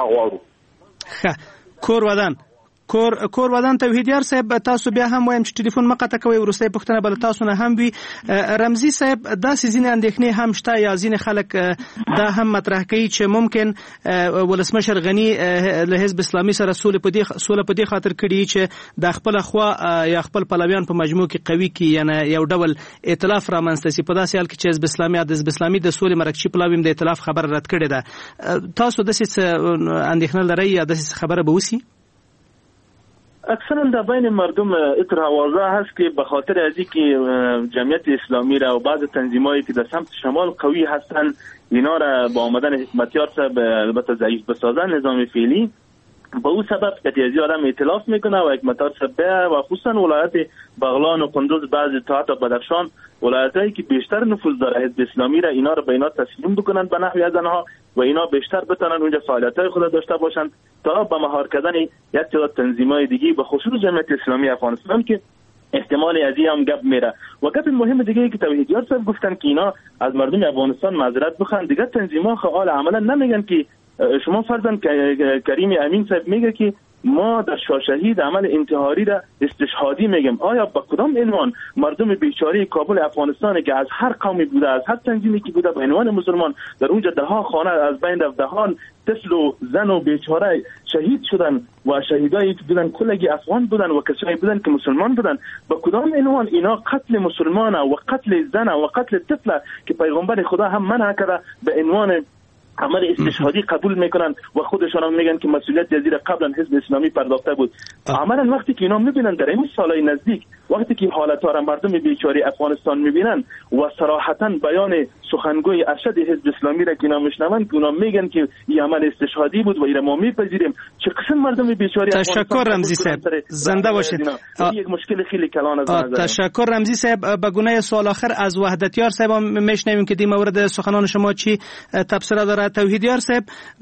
غواړو کور ودان توحیدیار صاحب تاسو بیا هم وایم چې ټلیفون مقطع کوي ورسته پښتنه بل تاسو نه هم وي رمزي صاحب دا سيزين اندېښنې هم شته یا ځین خلک دا هم مطرح کوي چې ممکن ولسمشر غنی له حزب اسلامي سره سوله په دې خاطر کړي چې د خپل خوا یا خپل پلویان په مجموع کې قوي کی یعنی یو ډول ائتلاف را منځته سي په داسې حال کې چې حزب اسلامي د سولې مرکزي پلاویم د ائتلاف خبر رد کړي ده تاسو د څه اندېښنه لرئ یا د څه خبره به وسی اکثرا در بین مردم اطلاع واضح هست که به خاطر از اینکه جمعیت اسلامی را و بعض تنظیمایی که در سمت شمال قوی هستند اینا را با آمدن حکمتیار صاحب البته ضعیف بسازن نظام فعلی به اون سبب که آدم ائتلاف میکنه و حکمتیار صاحب و خصوصا ولایت بغلان و قندوز بعضی تا حتی بدخشان ولایتایی که بیشتر نفوذ داره حزب اسلامی را اینا را به اینا تسلیم بکنن به نحوی از آنها و اینا بیشتر بتونن اونجا فعالیت‌های خود داشته باشند تا به مهار کردن یک تعداد تنظیم‌های دیگه به خصوص جمعیت اسلامی افغانستان که احتمال از این هم گپ میره و گپ مهم دیگه که توحیدیار صاحب گفتن که اینا از مردم افغانستان معذرت بخوان دیگه تنظیم‌ها خال عملا نمیگن که شما فرضاً کریم امین صاحب میگه که ما در شاهشهید عمل انتحاری را استشهادی میگم آیا با کدام عنوان مردم بیچاره کابل افغانستان که از هر قومی بوده از هر تنظیمی که بوده به عنوان مسلمان در اونجا دهها خانه از بین دهان طفل و زن و بیچاره شهید شدن و شهیدایی که بودن کلگی افغان بودن و کسایی بودن که مسلمان بودن با کدام عنوان اینا قتل مسلمان و قتل زن و قتل طفل که پیغمبر خدا هم منع کرده به عنوان عمل استشهادی قبول میکنن و خودشان هم میگن که مسئولیت جزیره قبلا حزب اسلامی پرداخته بود عملا وقتی که اینا میبینن در این سالهای نزدیک وقتی که حالت ها را مردم بیچاره افغانستان میبینن و صراحتا بیان سخنگوی ارشد حزب اسلامی را که اینا میشنون که اونا میگن که این عمل استشهادی بود و این ما میپذیریم چه قسم مردم بیچاره افغانستان تشکر رمزی صاحب زنده باشید یک مشکل خیلی کلان از نظر تشکر رمزی صاحب به گونه سوال آخر از وحدتیار صاحب میشنویم که دی مورد سخنان شما چی تبصره داره توحیدیار صاحب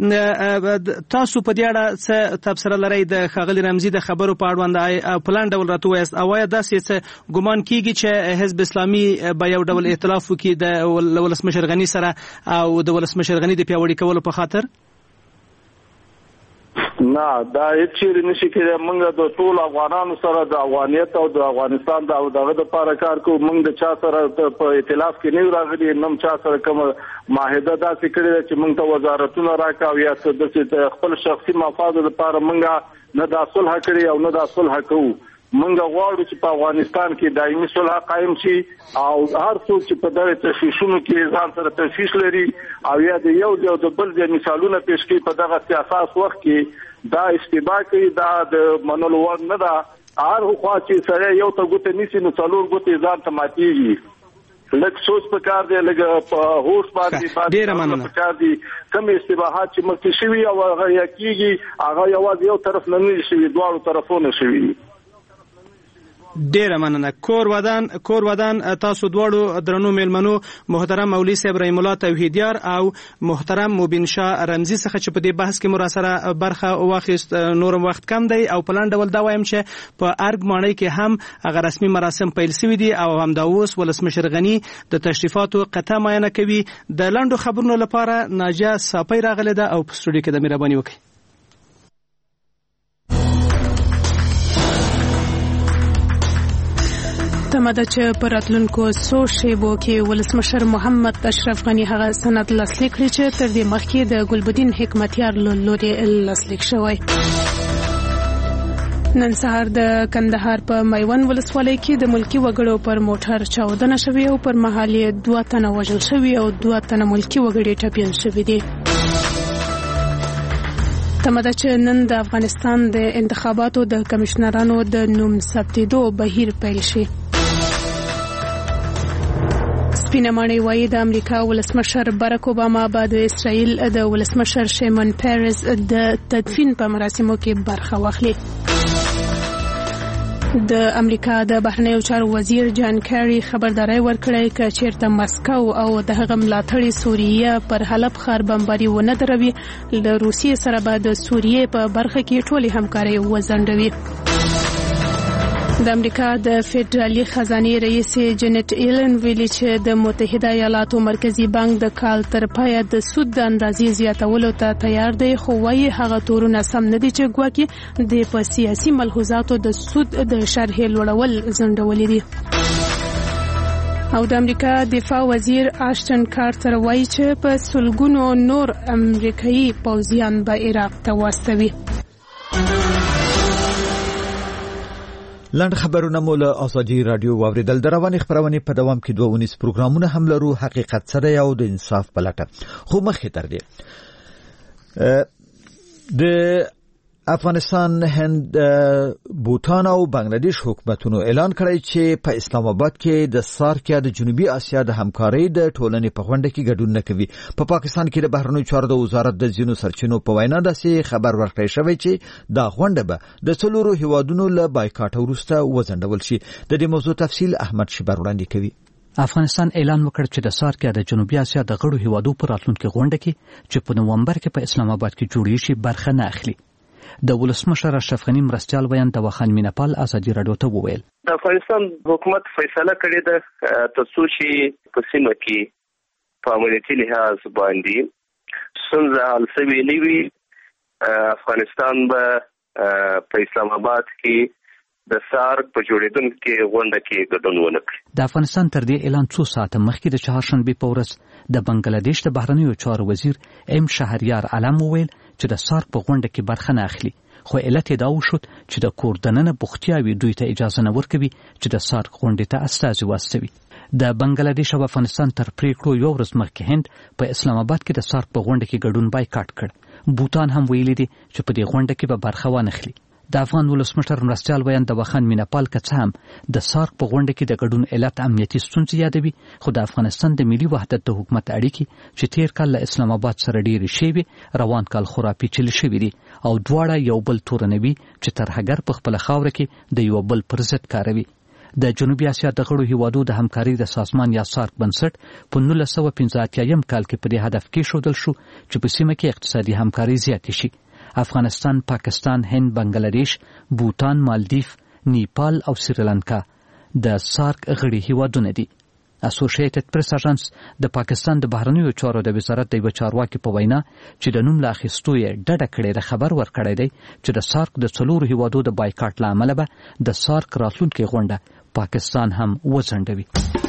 تاسو په دې اړه څه تبصره لرئ د ښاغلي رمزي د خبرو په اړوند پلان ډول راته وایاست او یا داسې څه ګمان کیږي چې حزب اسلامي به یو ډول ائتلاف وکړي د ولسمشر غني سره او د ولسمشر غني د پیاوړي کولو په خاطر نه دا هیڅ نشي کېدای موږ د ټول افغانانو سره د افغانیت او د افغانستان د دغه لپاره کار کوو موږ د چا سره په ائتلاف کې نه راغلي نم چا سره کوم معاهده داسې کړې چې موږ ته وزارتونه راکاو یا د خپل شخصي مفاد لپاره موږ نه د صلح کړی او نه د صلح کوو موږ غواړو چې په افغانستان کې دایمي صلح قائم شي او هر څوک چې په دغه تشویشونو کې ځان سره تشویش لري او یا د یو د بل د مثالونو پیش کوي په دغه سیاست وخت کې دا اشتباه کوي دا د منلو وړ نه ده هر خوا چې سره یو ته ګوته نیسي نو څلور ګوتې ځان ته ماتېږي لږ سوچ پکار دی لږ په هوش باندې پکار دي کوم اشتباهات چې مخکې شوي او هغه کېږي هغه یوازې یو طرف نه نه شوي دواړو طرفونو شوي ډیره مننه کور ودان تاسو دواړو درنو میلمنو محترم مولوی صاحب رحیم الله توحیدیار او محترم مبین شاه رمزی څخه چې په دې بحث کې مراسره برخه واخیست نورم وخت کم دی او پلان ډول دا وایم چې په ارګ ماڼۍ کې هم هغه رسمي مراسم پیل شوي دي او هم دا اوس ولسمشر غنی د تشریفاتو قطعه معاینه کوي د لاندو خبرونو لپاره ناجیه صافی راغله ده او په سټوډیو کې د مهرباني وکړئ تماده چې په راتلونکو څو شیبو کې ولسمشر محمد اشرف غنی هغه سند لاسلیک کړی چې تر دې مخکې د ګلبدین حکمتیار لوري لاسلیک شوی نن سهار د کندهار په میوند ولسوالۍ کې د ملکی وګړو پر موټر چاودنه شوې او پر مهال 2 تنه وژل شوي او 2 تنه ملکی وګړي ټپیان شوي دي تماده چې نن د افغانستان د انتخاباتو د کمشنرانو د نوم ثبتېدو بهیر پیل شي سپینه ماڼۍ وایي د امریکا ولسمشر باراک اوباما به د اسرائیل د ولسمشر شیمون پیرز د تدفین په مراسمو کې برخه واخلي د امریکا د بهرنیو چارو وزیر جان کیری خبرداري ورکړې چې چیرته مسکو او د هغه ملاتړي سوریه پر حلب ښار بمباري ونه دروي له روسیې سره به د سوریې په برخه کې ټولي همکاري وزندوي د امریکا د فدرالي خزانه رئیس جنټ ایلن ویلي چې د متحده ایالاتو مرکزی بانک د کال تر پایه د سود د اندازې زیاتولو ته تیار دی خو وايي هغه تورونه سم نه دي چې ګواکې د په سیاسي ملحوظاتو د سود د شرح لوړول ځنډولې دي او د امریکا دفاع وزیر آشټن کارتر وايي چې په سلګونو نور امریکایي پوځیان به عراق ته واستوي لاند خبرونه مول ازادي رادیو واوریدل دروازه خبرونه په دوام کې 2 پروګرامونه هم لرو حقیقت سره او د انصاف پلټه خو مخې تر دې د افغانستان هند بوتان او بنگلاديش حکومتونو اعلان کړی چې په اسلام آباد کې د سارک یا د جنوبي اسیا د همکارۍ د ټولنې په غونډه کې ګډون نه کوي په پاکستان کې د بهرنیو چارو د وزارت د ځینو سرچینو په وینا داسې خبر ورکړی شوی چې دا غونډه به د څلورو هیوادونو له بایکاټ وروسته وځنډول شي د دې موضوع تفصیل احمد شبر وړاندې کوي افغانستان اعلان وکړ چې د سارک یا د جنوبي اسیا د غړو هیوادو پر راتلونکي غونډه کې چې په نومبر کې په اسلام آباد کې جوړیږي شي برخه نه اخلي د ولسمشر اشرف غنی مرستيال ویان د وخان مینپال ازادي رادیو ته وویل د افغانستان حکومت فیصله کړې ده تاسو چې په سیمه کې په امنیتي لحاظ باندې څنګه حل شوی نیوي افغانستان به په اسلام آباد کې د سارک په جوړیدونکو کې غونډه کې ګډون ونکړي د افغانستان تر دې اعلان 2 ساعته مخکې د چهارشنبه په ورځ د بنگلاديش د بهرنیو چارو وزیر ام شهریار علم وویل چې د سارک په غونډه کې برخه نه اخلي خو علت دا وشو چې د کوردننه بوختیاوي دوی ته اجازه نه ورکوي چې د سارک غونډې ته استازي واستوي د بنگلاديش او افغانستان تر پریکړو یو ورځ مخکې هند په اسلام آباد کې د سارک په غونډه کې ګډون بایکاټ کړ بوتان هم ویلي دي چې په دې غونډه کې به برخه وانخلي د افغان ولسمشر مرستيال ویان د وخان مینپال کڅ هم د سارک په غونډه کې د ګډون علت امنیتي ستونزې یادوي خو د افغانستان د ملي وحدت د حکومت اړیکې چې تیر کال له اسلام آباد سره ډېرې شوي روان کال خرافي چل شوي دي او دواړه یو بل تورنوي چې ترهګر په خپل خاور کې د یو بل پر ضد کاروي د جنوبي اسیا د غړو هیوادو د همکارۍ د سازمان یا سارک بنسټ په 1985 کال کې په دې هدف کې شودل شو چې په سیمه کې اقتصادي همکاري زیاتې شي افغانستان، پاکستان، هند، بنگلاديش، بوتان، مالدیف، نیپال او سریلانکا د سارک غړي هیوادونه دي. اسوسییټډ پریس اژانس د پاکستان د بهرنیو چارو د وزارت د یو چارواکي په وینا چې د نوم لا اخیستو یې ډډه کړې د خبر ورکړی دی چې د سارک د څلورو هیوادو د بایکاټ له امله به د سارک راتلونکي غونډه پاکستان هم وځنډوي.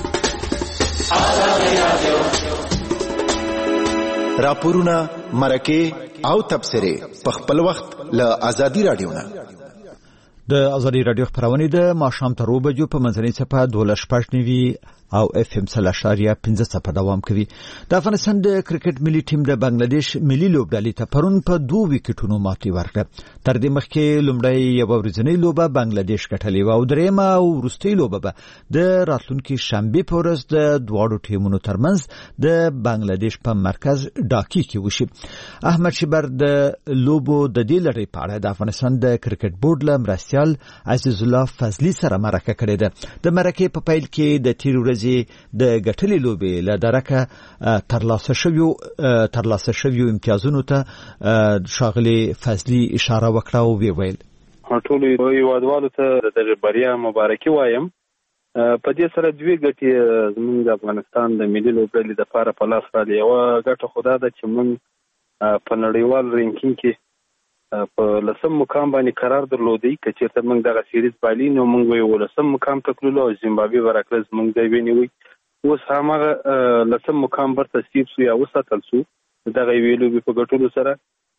راپورونه مرکه او تبصره په خپل وخت له ازادي رادیو نه د ازادي رادیو خبرونه د ماښام تر 2 بجو په منځنۍ صفحه 12 شپږ او FM 0.15 په دوام کوي. د افغانستان د کرکټ ملي ټیم د بنگلاديش ملي لوبډلې ته پرون په 2 وکټونو ماتې ورکړه. تر دې مخکې لومړی یو ورځنی لوبه بنگلاديش ګټلې و او درېمه او وروستۍ لوبه به د راتلونکي شنبه په ورځ د دواړو ټیمونو ترمنځ د بنگلاديش په مرکز ډاکي کې وشي. احمد شبر د لوبو د دې لړۍ په اړه د افغانستان د کرکټ بورډ له مرستیال عزیز الله فضلی سره مرکه کړې ده. د مرکې په پیل کې د تیر ورځې د ګټلې لوبې له درکه ترلاسه شویو امتیازونو ته شاغلي فضلی اشاره وکړه او ویل ټول هیوادوالو ته د بریا مبارکي وایم. په دې سره دوی ګټي زموږ د افغانستان د ملي لوبډلې لپاره په لاس راځي. یو ګټه خدا ده چې موږ په نړیوال رینکینګ کې په لسم مقام باندې قرار درلودی. که چېرته موږ دغه سیریز پالي نو موږ یو لسم مقام ته تللو او زیمبابوې ورکړه موږ دی ونیوي. اوس هماغه لسم مقام برته سیب سو یا وساتل سو دغه ویلو په ګټلو سره.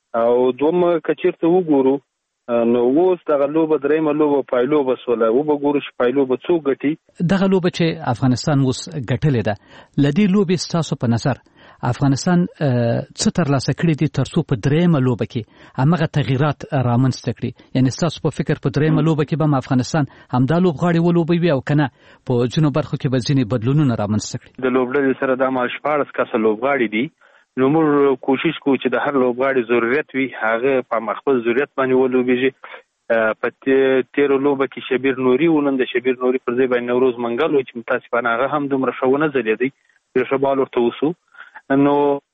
او دوم که چېرته وګورو نو اوس دغه لوبه درېمه لوبه پایلو بسوله وګورو چې پایلو به څو ګټي. دغه لوبه چې افغانستان اوس ګټلې ده لدې لوبې ستاسو په نظر افغانستان څه ترلاسه کړي دي ترڅو په درېمه لوبه کې همغه تغیرات رامنځته کړي؟ یعنی ستاسو په فکر په درېمه لوبه کې به افغانستان همدا لوبغاړي ولوبوي او کنه په ځینو برخو کې به ځینې بدلونونه رامنځته کړي؟ د لوبډلې سره د مال 14 کسه لوبغاړي دي. نو موږ کوشش کوو چې د هر لوبغاړي ضرورت وي هغه په خپل ضرورت باندې ولوبيږي. په تیرو لوبه کې شبیر نوري ولند شبیر نوري پر ځای باندې نوروز منګل چې متاسفانه هغه هم دومره شونه زلیدي په شبال ورته وسو. نو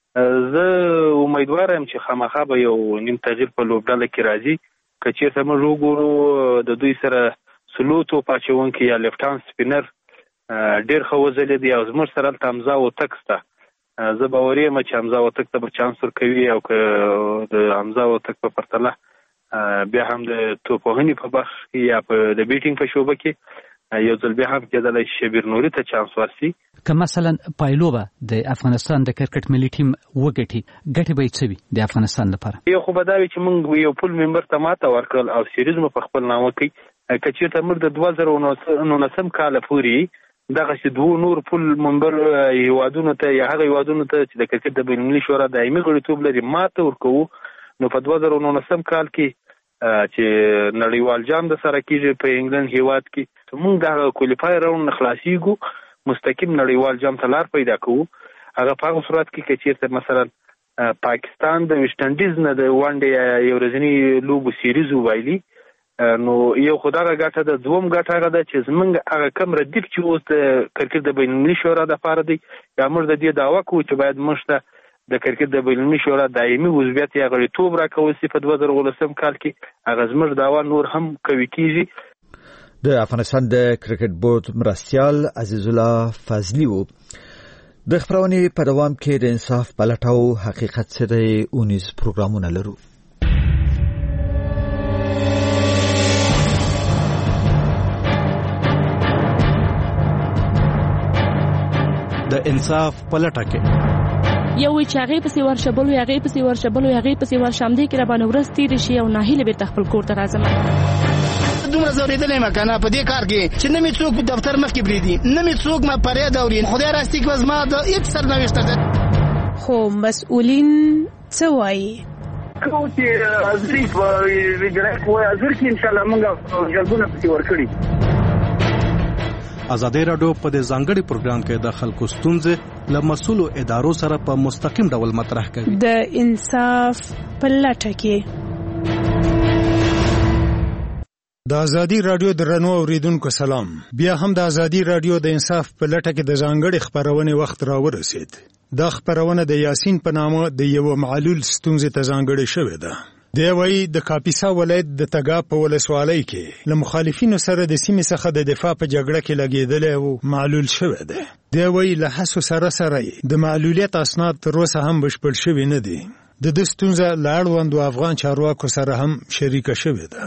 زه امیدوارم چې خامخا به یو نیم تغییر په لوبډله کې راځي. که چېرته موږ وګورو د دوی سره سلوتو پاچونکي یا لیفټان سپینر ډېر ښه وځلیدي او زموږ سره هلته حمزه وتک شته. زه باوري یم چې حمزه وتک ته به چانس ورکوي او که د حمزه وتک په پرتله بیا هم د توپوهنې په برخه کې یا په د بیټینګ په شعبه کې یو ځل بیا هم کېدلی شبیر نوري ته چانس ورسي. که مثلا پایلوبه د افغانستان د کرکټ ملي ټیم وګټي ګټې به یې څه وي د افغانستان لپاره؟ یو خو به دا وي چې موږ یو پول ممبر ته ماته ورکړل او سیریز مو په خپل نامه کوي. که چېرته موږ د 2019 کاله پورې دغه چې دوه نور پول ممبر هیوادونو ته یا هغه هیوادونو ته چې د کرکټ د بینالمللي شورا دایمي غړیتوب لري ماته ورکوو نو په 2019 کال کې چې نړیوال جام د سره کېږي په انګلند هیواد کې موږ د کوالیفایر راوند خلاصيږو مستقیم نړیوال جام ته لار پیدا کوو. هغه په هغه صورت کې چې چېرته مثلا پاکستان د ویسټ انډیز نه د وانډې یو ورځنی لوبو سیریز وبایلي نو یو خدای ګټه ده. دوم ګټه هغه ده چې زمونږ هغه کم ردیف چې اوس د کرکټ د بینالمللي شورا دپاره دی یا موږ د دې دعوه کوو چې باید موږ ته د کرکټ د بینالمللي شورا دایمي عضویت یا غړیتوب راکول شي په 2019 کال کې. هغه زموږ دعوه نور هم قوي کیږي. د افغانستان د کرکټ بورډ مرستیال عزیز الله فضلی و. د خبرونې په دوام کې د انصاف پلټ او حقیقت سره اونیز پروګرامونه لرو. د انصاف پلټه کې یو چې هغه پسې ورشبلو هغه پسې ورشامدې کې را باندې ورس تیر شي او ناهیله به تخپل کور ته راځم. دومره زوریدلې مکنه په دې کار کې چې نه می څوک په دفتر مخ کې بریدي نه می څوک ما پرې دوري خدای راستي کې وزما د هیڅ سرنوشت ده. خو مسؤلین څه وایي؟ کوم چې ازري ویګره کوی ازر کې ان شاء الله موږ جلبونه پسې ورکړي. ازادي رادیو په دې ځانګړي پروګرام کې د خلکو ستونزې له مسؤلو ادارو سره په مستقیم ډول مطرح کوي. د انصاف پلټه کې د ازادي رادیو درنو اوریدونکو سلام. بیا هم د ازادي رادیو د انصاف پلټه کې د ځانګړي خبرونه وخت را ورسید. دا خبرونه د یاسین په نامه د یو معلول ستونزې ته ځانګړې شوې ده. دی وایي د کاپیسا ولایت د تګاب په ولسوالۍ کې له مخالفینو سره د سیمې څخه د دفاع په جګړه کې لګېدلی او معلول شوی دی. دی وایي له هڅو سره د معلولیت اسناد تر اوسه هم بشپړ شوي نه دي. د دې ستونزه له اړوندو افغان چارواکو سره هم شریکه شوې ده.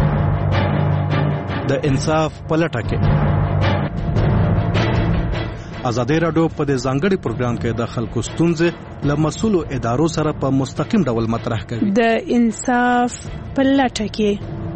د انصاف پلټه کې ازادي رادیو په دې ځانګړي پروګرام کې د خلکو ستونزې له مسؤلو ادارو سره په مستقیم ډول مطرح کوي. د انصاف په لټه کې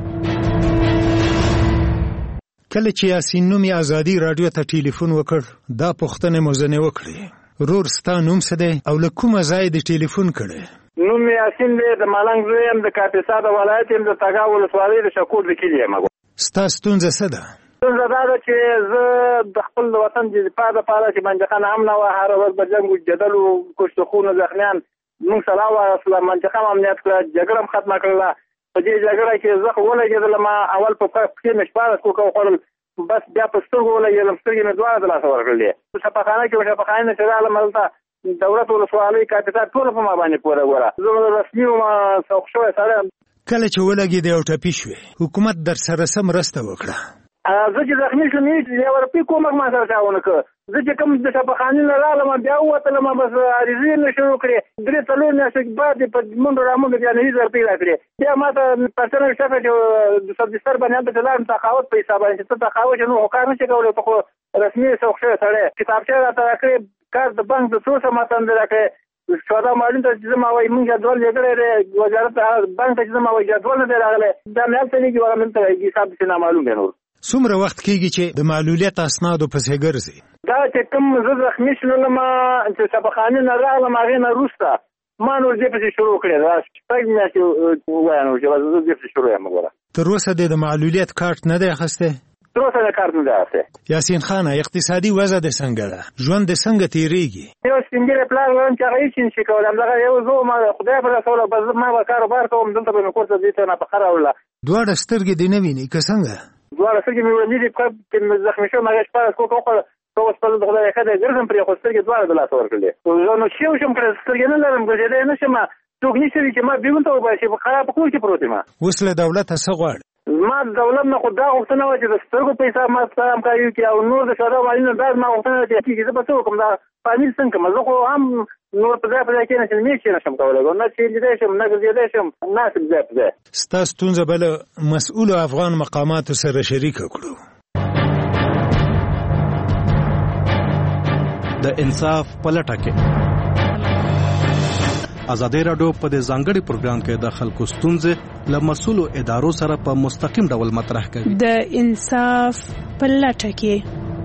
کله چې یاسین نومي ازادي رادیو ته ټلیفون وکړ دا پوښتنه مو ځنې وکړې رور ستا نوم څه دی او له کومه ځای د ټلیفون کړې؟ نوم یاسین دی د مالنګ زوی یم د کاپیسا د ولایت یم د تګا ولسوالۍ د شکور د کلي یم. ستا ستونزه څه ده؟ ستونزه دا ده چې زه د خپل وطن د دفاع دپاره چې منطقه امنه وه هره ورځ به جنګ و جدل و کشتخونه زخمیان موږ سلا واخله منطقه م امنیت کړه جګړه م ختمه کړله. په دې جګړه کې زه خو ولګېدلم اول په پښې مې 14 کوکه وخوړل بس بیا په سترګو ولګېدلم سترګې مې دواړه د لاسه ورکړلې. شفاخانه کې شفاخانې نه چې راغلم هلته دولت ولسوالۍ کاپیسا ټوله په ما باندې پوره ګوره زه رسمي وم سوق شوی سړی. کله چې ولګېدې او ټپي شوې حکومت در سره څه مرسته وکړه؟ زه چې زخمي شوم یو روپۍ کومک ما سره چا ونه کړ. زه چې کوم د شفاخانې نه راغلم بیا ووتلم بس عریضې مې شروع کړې 3-4 میاشتې بعد په منډو رامنډو بیا 9,000 روپۍ راکړې. بیا ما ته پرسنل شفه چې د سبزیستر باندې هلته چې لاړم تقاوت په حساب باندې چې ته تقاوت چې نو خو کار نشي کولی ته خو رسمي سوق شوی سړی کتابچه راته راکړې کار د بانک د څو څه ماته هم راکړې شودا معلوم ته چې زما وایي مونږ جدول لګړی دی وزارت بانک ته چې زما وایي جدول نه دی راغلی دا مې هلته لېږي وغه ملته حساب چې نامعلوم دی. نور څومره وخت کېږي چې د معلولیت اسنادو پسې ګرځې؟ دا چې کوم زه زخمي شولم چې شفاخانې نه راغلم هغې نه وروسته ما نور دې پسې شروع کړې دا 6 میاشتې ووایه نور چې زه دې پسې شروع یم. ګوره تر اوسه دې د معلولیت کارت نه دی اخیستی؟ تر اوسه د کارت نه دی اخیستی. یاسین خانه اقتصادي وضع دې څنګه ده؟ ژوند دې څنګه تېرېږي؟ یو سپین ږیری پلار لرم چې هغه هېڅ نشي کولی همدغه یو زه وم خدای په رسوله بس ما به کاروبار کوم دلته به مې کور ته دې ته نفقه راوړله. دواړه سترګې دې نه ویني که څنګه؟ دواړه سترګې مې وړاندې دي چې زخمي شوم هغې 14 کوکه وخوړه که اوس په د خدای ښه دی ګرځم پرې خو سترګې دواړه د لاسه ورکړلې. زه نو شی شم کړی سترګې نه لرم ګرځېدی نه شم څوک نشته دي چې ما بېرون ته وباسي په خراب کور کې پروت یم. اوس له دولته څه غواړې؟ ما د دولت نه خو دا غوښتنه وه چې د سترګو په حساب ما سره همکاري وکړي او نور د شهدا والي نه دا زما غوښتنه ده چې زه به څه وکړم دا فامیل څنګه کړم. زه خو هم نور په ځای کېناستم هېڅ شی نشم کولی نه چېرېدی شم نه ګرځېدی شم ناست ځای په ځای. ستا ستونزه به له مسؤلو افغان مقاماتو سره شریکه کړو. د انصاف په لټه کې ازادي رادیو په دې ځانګړي پروګرام کې د خلکو ستونزې له مسؤلو ادارو سره په مستقیم ډول مطرح کوي. د انصاف په لټه کې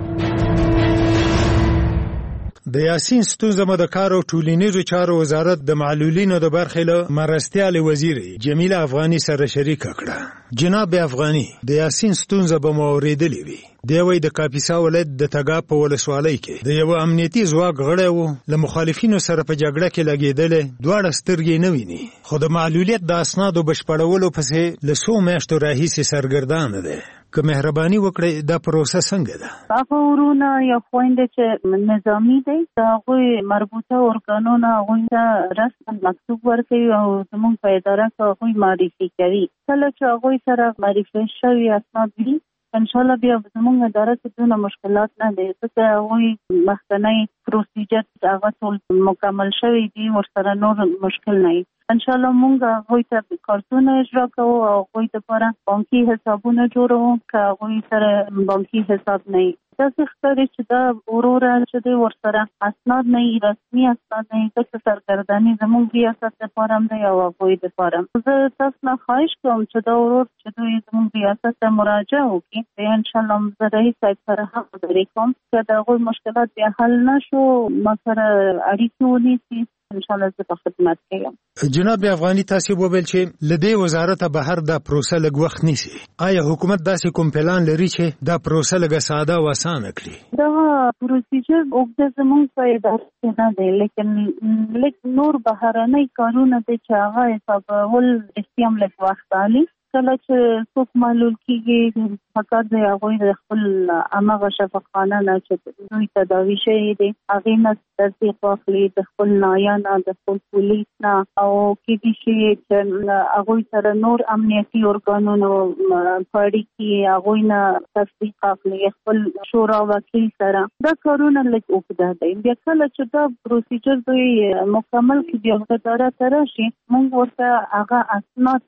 د یاسین ستونزه مو د کار او ټولنیزو چارو وزارت د معلولینو د برخې له مرستیال وزیر جمیله افغاني سره شریکه کړه. جناب افغاني د یاسین ستونزه به مو اورېدلې وي. دی وایي د کاپیسا ولایت د تګاب په ولسوالۍ کې د یو امنیتي ځواک غړی و له مخالفینو سره په جګړه کې لګېدلی دواړه سترګې نه ویني خو د معلولیت د اسنادو بشپړولو پسې له څو میاشتو راهیسې سرګردانه دی. که مهرباني وکړئ دا پروسه څنګه ده؟ هغه ورونه یا خویندې چې نظامي دی د هغوی مربوطه ارګانونه هغوی ته رسما مکتوب ورکوي او زموږ په اداره کې هغوی معرفي کوي. کله چې هغوی سره معرفي شوي اسناد وي انشاءالله بیا زموږ اداره کې دونه مشکلات نه دی ځکه هغوی مخکنی پروسیجر هغه ټول مکمل شوی دي ورسره نور مشکل نه وي. انشاءالله مونږ هغوی ته کارتونه اجرا کوو او هغوی دپاره بانکي حسابونه جوړوو که هغوی سره بانکي حساب نه وي. داسې ښکاري چې دا وروره چې دی ورسره اسناد نه وي رسمي اسناد نه وي ځکه سرګرداني زموږ ریاست دپاره هم دی او هغوی دپاره. زه تاسو نه خواهش کوم چې دا ورور چې دوی زموږ ریاست ته مراجعه وکړي بیا انشاءالله زه رئیس صاحب سره هم خبرې کوم که د هغوی مشکلات بیا حل نه شو ما سره اړیکې ونیسي انشاءالله زه په خدمت کې یم. جناب افغاني تاسو وویل چې له دې وزارت بهر دا پروسه لږ وخت نیسي. آیا حکومت داسې کوم پلان لري چې دا پروسه لږ ساده او اسانه کړي؟ دا پروسیجر اوږده زموږ په اداره کې نه دی لیکن لږ نور بهرني کارونه دي چې هغه حسابول هم لږ وخت اخلي. کله چې څوک معلول کېږي فقط د هغوی د خپل هماغه شفاخانه نه چې دوی تداوي شوي دي هغې نه تصدیق واخلي د خپل نایه نه د خپل پولیس نه او کېدای شي چې هغوی سره نور امنیتي ارګانونو په اړیکې هغوی نه تصدیق اخلي خپل شورا وکیل سره. دا کارونه لږ اوږده دی. بیا کله چې دا پروسیجر دوی مکمل کړي بیا اداره ته راشي موږ ورته هغه اسناد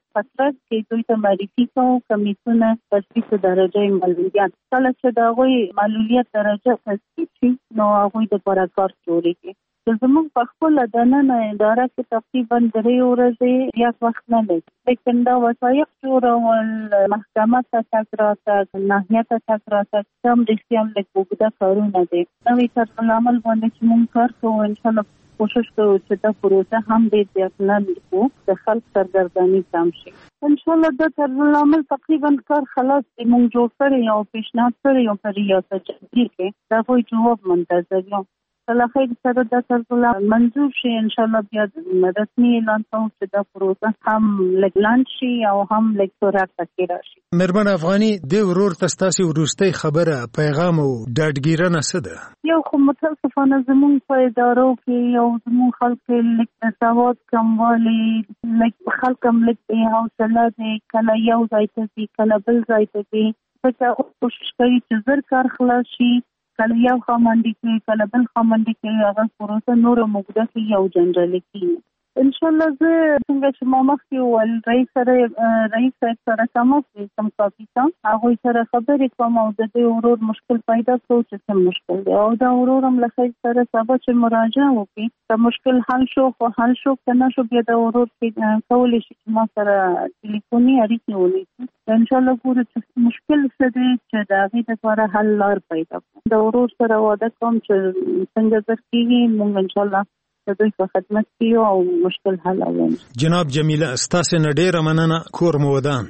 فتره کې دوی ته معرفي کوو کمیسونه تثبیت درجه معلولیت. کله چې د هغوی معلولیت درجه تثبیت شي نو هغوی د لپاره کار جوړېږي. زموږ په خپل دننه اداره کې تقریبا 3 ورځې یا وخت نه لري، لیکن دا وثایق جوړول محکمه ته تک راتګ ناحیه ته تک راتګ هم رښتیا هم لږ اوږده کارونه دي. نوې طرزالعمل باندې چې موږ کار کوو انشاءالله کوشش کوو چې دا پروسه هم ډېر زیات نه وي، د خلک سرګرداني کم شي. انشاءالله دا طرزالعمل تقریبا کار خلاص دی، موږ جوړ کړی او پیشنهاد کړی او په ریاست جمهوریت کې د هغوی جواب منتظر یم. خیر سره د طرزالعمل منظور شي انشاءالله بیا رسمي اعلان کوو چې دا پروسه هم لږ لاندې شي او هم لږ سرعت پکې راشي. مېرمن افغاني د ورور تاسو وروستۍ خبره پیغام او ډاډګیرنه څه ده؟ یو خو متاسفانه زموږ په ادارو کې یو زموږ خلک لږ سواد کموالی، لږ خلک هم لږ بې حوصله دي، کله یو ځای ته ځي کله بل ځای ته ځي، ځکه کوشش کوي چې زر کار خلاص شي، کله یو خامنډي کوي کله بل خامنډي کوي، هغه پروسه نور موږ د یو جنجالي کوي. انشاءالله زه څنګه چې ما مخکې وویل رئیس صاحب سره تماس کوم کاپیتان هغوی سره خبرې کوم او د دې ورور مشکل پیدا کړو چې څه مشکل دی او دا ورور هم له خیر سره سبا چې مراجعه وکړي که مشکل حل شو خو حل شو که نه شو بیا د ورور کولی شي چې ما سره ټلیفوني اړیکې ونیسي. انشاءالله ګورو چې مشکل څه دی چې د هغې دپاره حل لار پیدا کړو. د ورور سره واده کوم چې څنګه زر کېږي موږ انشاءالله دوی په خدمت کې او مشکل حل اولم. جناب جمیله ستاسو نه ډیره مننه. کور مو ودان.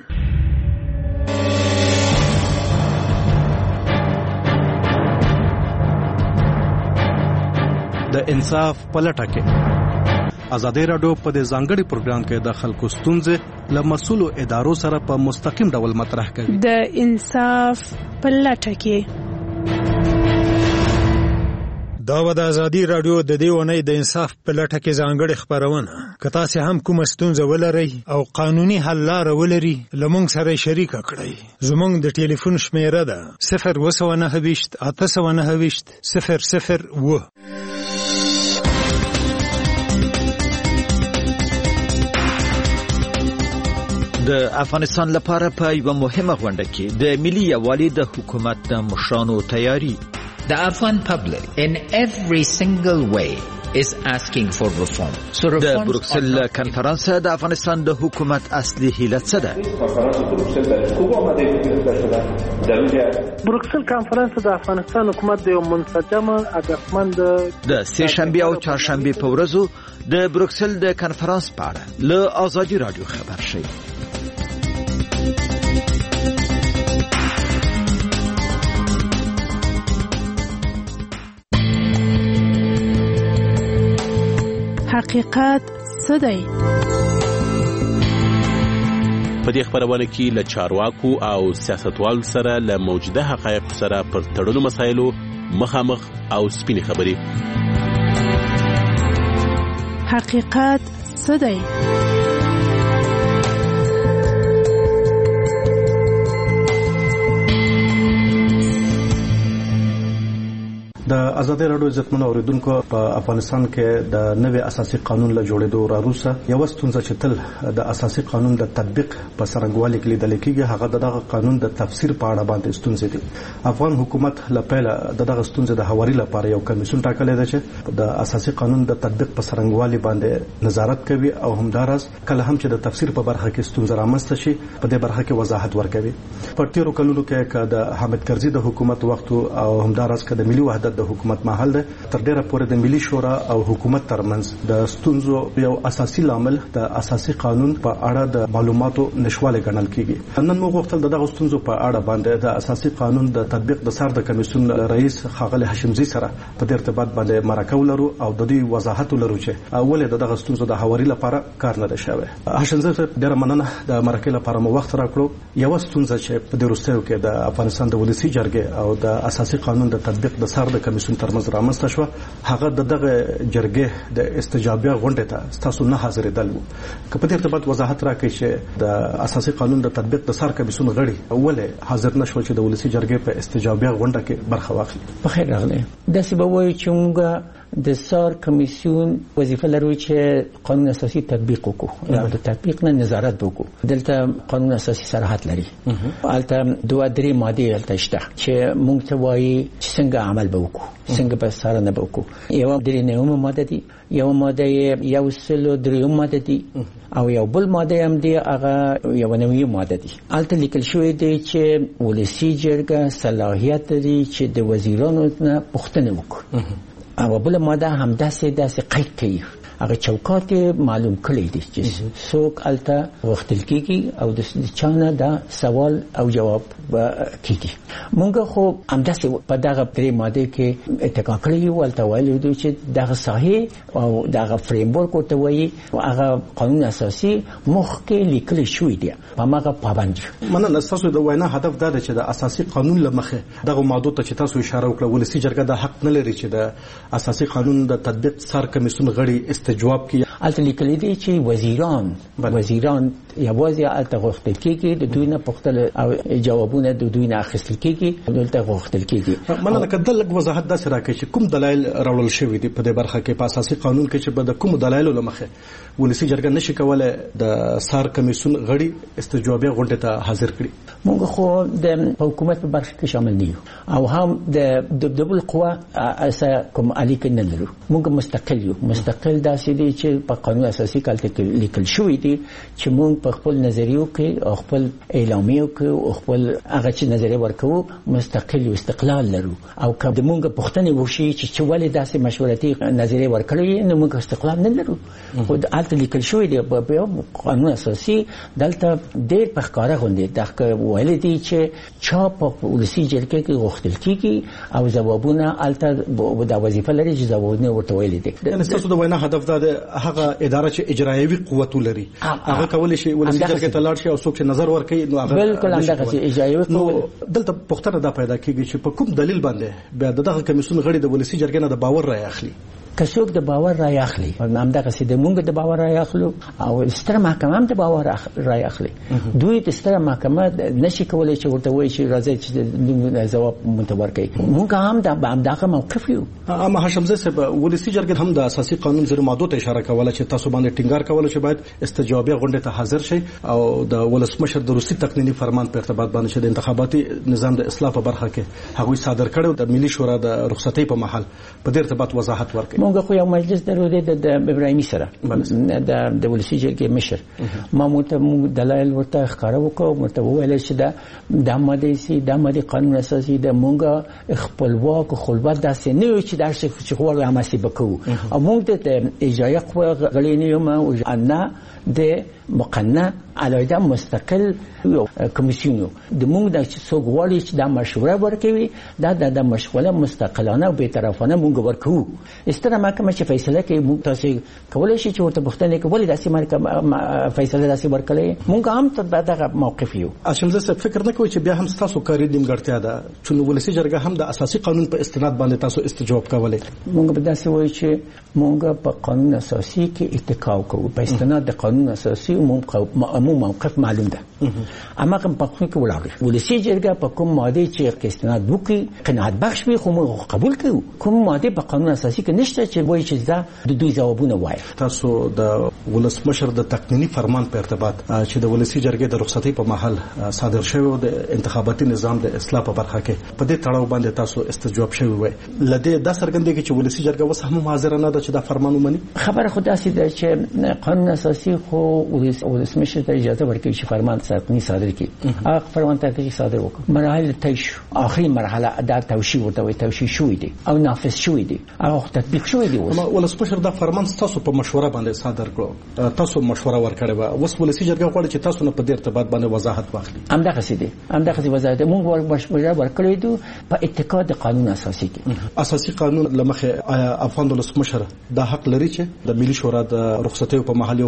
د انصاف پلټه کې ازادي راډیو په دې ځانګړي پروګرام کې د خلکو ستونزې له مسؤلو ادارو سره په مستقیم ډول مطرح کوي. د انصاف پلټه کې دا و د ازادي راډیو د دې ونې د انصاف په لټه کې ځانګړې خبرونه. که تاسو هم کوم ستونزه ولرئ او قانوني حل لاره ولرئ لمونږ سره شریک کړئ. زمونږ د ټلیفون شمیره ده 029 829 00 د افغانستان لپاره په یو مهمه غونډه کې د ملي یووالي د حکومت د مشرانو تیاری. The Afghan public in every single way is asking for reform. So د بروکسل کنفرانس د افغانستان د حکومت اصلي هیله څه ده؟ بروکسل کنفرانس د افغانستان حکومت د منسجم هدفمند د سه شنبه او چهارشنبه په ورځو د بروکسل د کنفرانس په اړه له ازادي رادیو خبر شي. حقیقت څه دی؟ په دې خبرونه کې له چارواکو او سیاستوالو سره له موجوده حقایقو سره پر تړلو مسایلو مخامخ او سپینې خبرې. حقیقت څه دی؟ د ازادي راډیو عزتمن اوریدونکو په افغانستان کې د نوې اساسي قانون له جوړېدو وروسته یو ستونزه چې تل د اساسي قانون د تطبیق په سرنګوالي کې لیدل کېږي هغه دغه قانون د تفسیر په اړه باندې ستونزې دي. افغان حکومت له پیله دغه ستونزې د هواري لپاره یو کمیسیون ټاکلی دی چې د اساسي قانون د تطبیق په سرنګوالي باندې نظارت کوي او همدارس کله هم چې د تفسیر په برخه کې ستونزه رامنځته شي په دې برخه کې وضاحت ورکوي. په تیرو کلونو کې که د حامد کرزي د حکومت وخت او همدارس که د ملي وحدت د حکومت مهال ده تر ډیره پورې د ملي شورا او حکومت ترمنځ د ستونزو یو اساسي لامل د اساسي قانون په اړه د معلوماتو نشواله ګڼل کیږي. نن موږ غوښتل دغه ستونزو په اړه باندې د اساسي قانون د تطبیق د سر د کمیسیون رئیس ښاغلی هاشمزي سره په دې ارتباط باندې مرکه ولرو او د دې وضاحت ولرو چې اولې دغه ستونزو د هواري لپاره کار نه دی شوی. هاشمزي ډیره مننه د مرکه لپاره مو وخت راکړو. یو ستونزه چې په دې وروستیو کې د افغانستان د ولسی جرګې او د اساسي قانون د تطبیق د سر د کمیسیون ترمنځ رامنځته شو هغه دغه جرګې د استجابیه غونډه ته تاسو نه حاضرېدل وو. که په دې ارتباط وضاحت راکړئ چې د اساسي قانون د تطبیق د سر کمیسیون غړي اولې حاضر نشول چې د ولسی جرګې په استجابیه غونډه کې برخه واخلي. په خیر راغلی. داسې به وایي چې موږ د سار کمیسیون وظیفه لري چې قانون اساسي تطبیق وکړي او د تطبیق نه نظارت وکړي. دلته قانون اساسي صراحت لري. البته 2-3 ماده البته شته چې موږ ته وایي چې څنګه عمل وکړو، څنګه به څارنه وکړو. یو درې نومه ماده دي، یو ماده یو سلو درېم ماده دي او یو بل ماده هم دی هغه یو نوې ماده دي. البته لیکل شوی دی چې ولسی جرګه صلاحیت لري چې د وزیرانو نه پوښتنه وکړي. او بل ماده هم داسې قید کوي، هغه چوکاټ معلوم کړی دي چې څوک الته وختل کیږي او د چانه دا سوال او جواب کیږي. مونږ خو همداسې په دغه پرې ماده کې اتکا کړی یو الته ویلو دي چې دغه صحیح او دغه فریم ورک ورته وایي هغه قانون اساسي مخ کې لیکل شوی دی په هغه پابند. مننه. تاسو د وینا هدف دا دی چې د اساسي قانون لمخه دغه ماده ته چې تاسو اشاره وکړه ولسی جرګه د حق نه لري چې د اساسي قانون د تطبیق سر کمیسیون غړي استجواب کوي. الته لیکل دي چې وزیران یوازې الته غوښتل کېږي د دوی نه پوښتنه او جوابونه د دوی نه اخیستل کېږي، دلته غوښتل کېږي. مننه. کله لږ وضاحت داسې راکړي چې کوم دلایل راوړل شوی دي په دې برخه کې په اساسي قانون کې چې د کوم دلایلو لمخه ولسی جرګه نشي کولای د سار کمیسیون غړي استجوابیه غونډه ته حاضر کړي. موږ خو د حکومت په برخه کې شامل نه یو او هم د دبل قوا کوم الیک نه لرو. موږ مستقل داسې دي چې په قانون اساسي کې لیکل شوی دي چې موږ په خپل نظریو کې او خپل اعلامیو کې او خپل هغه چې نظریه ورکو مستقل او استقلال لرو. او که د موږ پوښتنه وشي چې ولې داسې مشورتي نظریه ورکړي نو موږ استقلال نه لرو. خو البته لیکل شوی دی په قانون اساسي دلته ډېر په ښکاره غونډې د ویل دي چې چا په ولسی جرګه کې غوښتل کیږي او ځوابونه البته د وظیفه لري چې ځوابونه ورته ویل دي. یعنی تاسو د وینا هدف دا دی هغه اداره چې اجرایوي قوت لري هغه کولای شي ولسی جرګه ته لاړ شي او څوک چې نظر ورکړي نو هغه بالکل همدغه اجرایوي قوت. دلته پوښتنه دا پیدا کیږي چې په کوم دلیل باندې بیا دغه کمیسیون غړي د ولسی جرګې نه د باور رای اخلي. که څوک د باور رای اخلي همدغه سي د مونږ د باور رای اخلو او ستره محکمه هم د باور رای اخلي. دوی د ستره محکمه نشي کولای چې ورته وایي چې راځي چې د جواب متور کوي. مونږ هم دغه موقف یو. اما هاشمزه صاحب ولسی جرګه هم د اساسي قانون زیر ماده ته اشاره کوله چې تاسو باندې ټینګار کوله چې باید استجوابیه غونډه ته حاضر شي او د ولسمشر د روسي تقنینی فرمان په ارتباط باندې چې د انتخاباتي نظام د اصلاح په برخه کې هغه صادر کړو د ملي شورا د رخصتۍ په محل په دې ارتباط وضاحت ورکړي. موږ خو یو مجلس درلود د ابراهیمي سره د ولسی جرګې مشر ما مو دلایل ورته ښکاره وکړو ورته وویل چې د ماده قانون اساسي د مونږ خپلواک خلوت داسې نه چې درس چې خو هماسي بکو او موږ د اجرایه قوه غړي نه یو او نه د مقننه علاوه مستقل کمیسیون د موږ د څوک غواړي چې د مشوره ورکوي د مشوره مستقلانه او بی‌طرفانه موږ ورکو. استره محکمه چې فیصله کوي موږ تاسو کولای شي چې ورته پوښتنه کوي داسې فیصله داسې ورکړي. موږ هم ته دغه موقف یو. هاشمزه صاحب فکر نه کوي چې بیا هم تاسو کاری نیمګړتیا ده چې ولسی جرګه هم د اساسي قانون په استناد باندې تاسو استجواب کولای. موږ به داسې وایو چې موږ په قانون اساسي کې اتکا کوو په استناد د قانون اساسي مو موقف معلوم ده. اما کوم په خو کې ولاړ ولسی جرګه په کوم ماده چې استناد وکړي قناعت بخش وي خو موږ قبول کوو. کوم ماده په قانون اساسي کې نشته چې وایي چې دا د دوی ځوابونه وایي. تاسو د ولسمشر د تقنینی فرمان په ارتباط چې د ولسی جرګې د رخصتۍ په محل صادر شوی د انتخاباتي نظام د اصلاح په برخه کې په دې تړاو باندې تاسو استجواب شوی وي لدې د څرګندېږي چې ولسی جرګه وس هم حاضر نه ده چې دا فرمان ومني. خبره خدا سي ده چې قانون اساسي خو ولسمشر ته اجازه ورکوي چې فرمان تقنینی صادر کړي. هغه فرمان تقنینی صادر وکړ مراحل تیش اخري مرحله دا توشیح ورته وي توشیح شوی دي او نافذ شوی دي هغه تطبیق شوی دی. ولسمشر دا فرمان تاسو په مشوره باندې صادر کړو تاسو مشوره ورکړې و اوس ولسی جرګه غواړي چې تاسو نه په دې ارتباط باندې وضاحت واخلي. همدغه سي دي همدغه وضاحت موږ مشوره ورکړې دو په اتکا د قانون اساسي کې. اساسي قانون لمخه افغان ولسمشر دا حق لري چې د ملي شورا د رخصتۍ په محل یو فرمان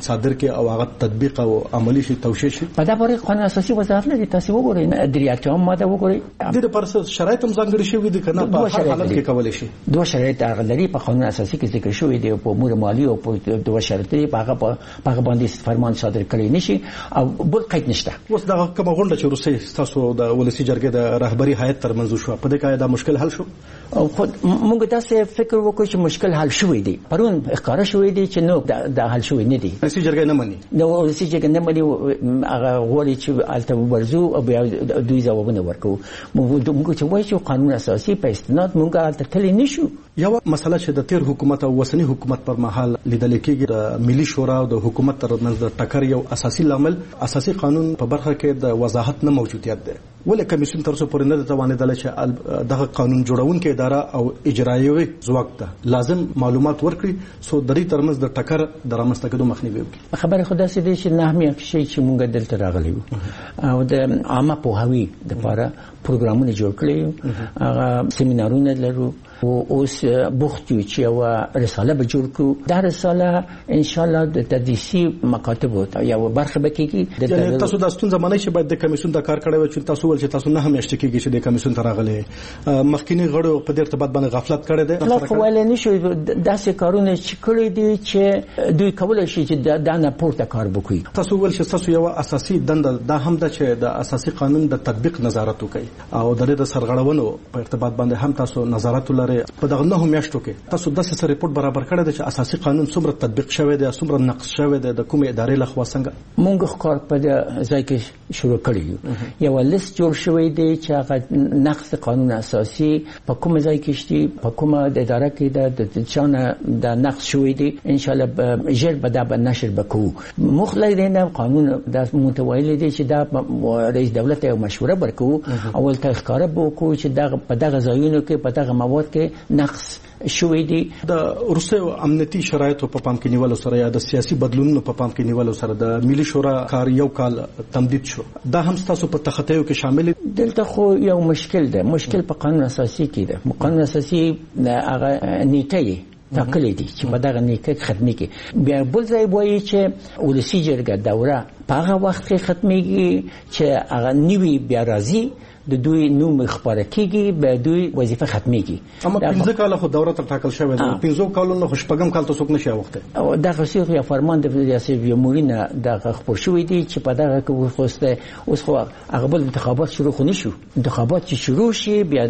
صادر کې او هغه تطبیق او عملی شي توشیح شي. په دا پورې قانون اساسي وضاحت لري. تاسو وګورئ دریاتم ماده وګورئ د پر شرایط هم ځانګړي شوی دي کنه په هر حالت کې کولای شي. دوه شرایط هغه لري په قانون اساسي کې ذکر شوی دی په امور مالی او په دوه شرایط په هغه باندې فرمان صادر کړی نشي او بل قید نشته. اوس دا کومه غونډه چې روسي تاسو د ولسی جرګې د رهبری هیئت ترمنځ شو په دې کې دا مشکل حل شو او خود موږ تاسو فکر وکړو چې مشکل حل شوی دی. پرون ښکارا شوی دی چې نو دا حل شوی نه دی. ولسی جرګې نه مني. نو ولسی جرګې نه مني هغه غوړي چې الته ورزو او بیا دوی ځوابونه ورکو. موږ چې وایو چې قانون اساسي په استناد موږ الته تللی نشو. یو مسله چې د تیر حکومت او وسنی حکومت پر مهال لیدل کېږي د ملي شورا او د حکومت ترمنځ د ټکر یو اساسي لامل اساسي قانون په برخه کې د وضاحت نه موجودیت دی. ولې کمیسیون تر څو پورې نه توانیدل چې دغه قانون جوړونکې اداره او اجرایي ځواک ته لازم معلومات ورکړي سو د دې ترمنځ د ټکر د رامنځته کېدو مخنیوي وکړي. خبره خدا سي دي چې نه مې شي چې موږ دلته راغلي او د عامه پوهاوی د لپاره پروګرامونه جوړ کړي. هغه سیمینارونه لرو او اوس بوخت یو چې یو رساله به جوړ کړو. دا رساله ان شاء الله د تدریسي مکاتب یو برخه به کېږي. یعنی تاسو د ستونزه معنی چې باید د کمیسیون د کار کړی و چې تاسو ول چې تاسو نه هم اشتکی کېږي چې د کمیسیون ته راغلي مخکینی غړو په دې ارتباط باندې غفلت کړی دی. غفلت ولې نشو داسې کارونه چې کړی دي چې دوی کولای شي چې دا نه پورته کار وکړي. تاسو ول چې تاسو یو اساسي دنده دا هم ده چې د اساسي قانون د تطبیق نظارت وکړي او د دې د سرغړونو په ارتباط باندې هم تاسو نظارت لري. په دغه نه میاشتو کې تاسو د سره ریپورت برابر کړی دی چې اساسي قانون څومره تطبیق شوی دی څومره نقض شوی دی د کومې ادارې لخوا څنګه. مونږ کار په ځای کې شروع کړی یو لیست جوړ شوی دی چې هغه نقض قانون اساسي په کوم ځای کې شتي په کومه اداره کې د چانه د نقض شوی دی. ان شاء الله ژر به دا نشر وکړو. مخلدین قانون د متویل دی چې دا رئیس دولت یو مشوره ورکړو اول ته ښکارا وکړو چې دا په دغه ځایونو کې په دغه مواد کې نقص شوی دی. د روسي امنیتي شرایطو په پام کې نیولو سره یا د سیاسي بدلونونو په پام کې نیولو سره د ملي شورا کار یو کال تمدید شو. دا هم تاسو په تخطیو کې شامل دي. دلته خو یو مشکل ده. مشکل په قانون اساسي کې ده. قانون اساسي هغه نیټه تاکلې دي چې په دغه نیټه ختمي کې بیا بل ځای وایي چې ولسی جرګه دوره په هغه وخت کې ختميږي چې هغه نیوي بیا راځي د دوی نوم خبره کیږي به دوی وظیفه ختميږي. اما 15 کال خو دوره تر ټاکل شوی دی. 15 کالونو خو شپږم کال تاسو نشي وخته او دا خصوصي یا فرمان د ریاست جمهوریت د خبر شوی دی چې په دغه کې خوسته اوس خو هغه بل انتخابات شروع خو نشو. انتخابات چې شروع شي بیا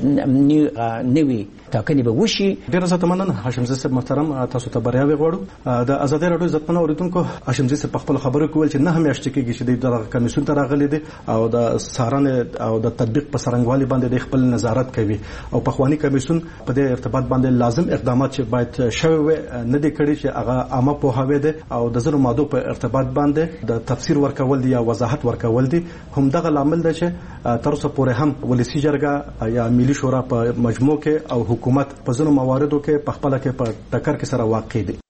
نوي ټاکنې به وشي. ډیر زه تمنن هاشم زه محترم تاسو ته بریاوي غواړم. د ازادي رادیو عزتمن اوریدونکو هاشم زه په خپل خبرو کول چې نه هم اشتکیږي چې د کمیسیون ته راغلي دي او د سارنه او د تطبیق په سرنګوالي باندې د خپل نظارت کوي او په خواني کمیسیون په دې ارتباط باندې لازم اقدامات چې باید شوي نه دي کړی چې هغه عامه پوهاوی دي او د زرو ماده په ارتباط باندې د تفسیر ورکول دي یا وضاحت ورکول دي. هم دغه لامل دی چې تر اوسه پورې هم ولسی جرګه یا ملي شورا په مجموع کې او حکومت په ځینو مواردو کې په خپل کې په ټکر کې سره واقع دي.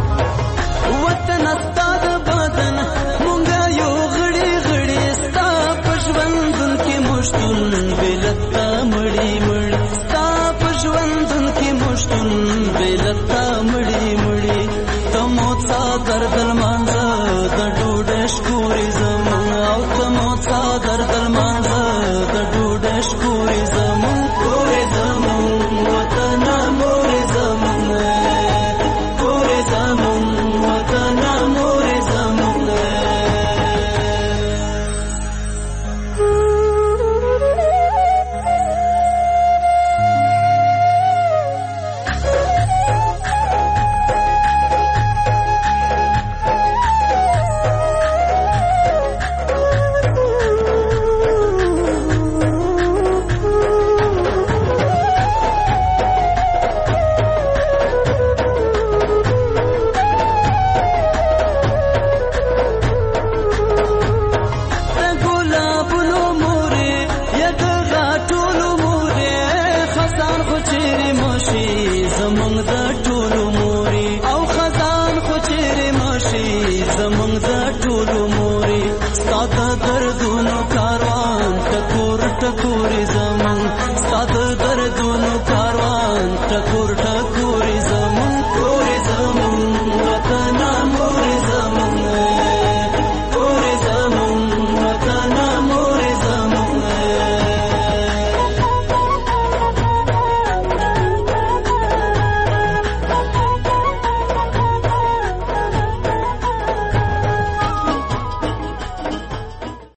وطن استاد بدن مونږه یو غړي غړي ستا ماته دردونو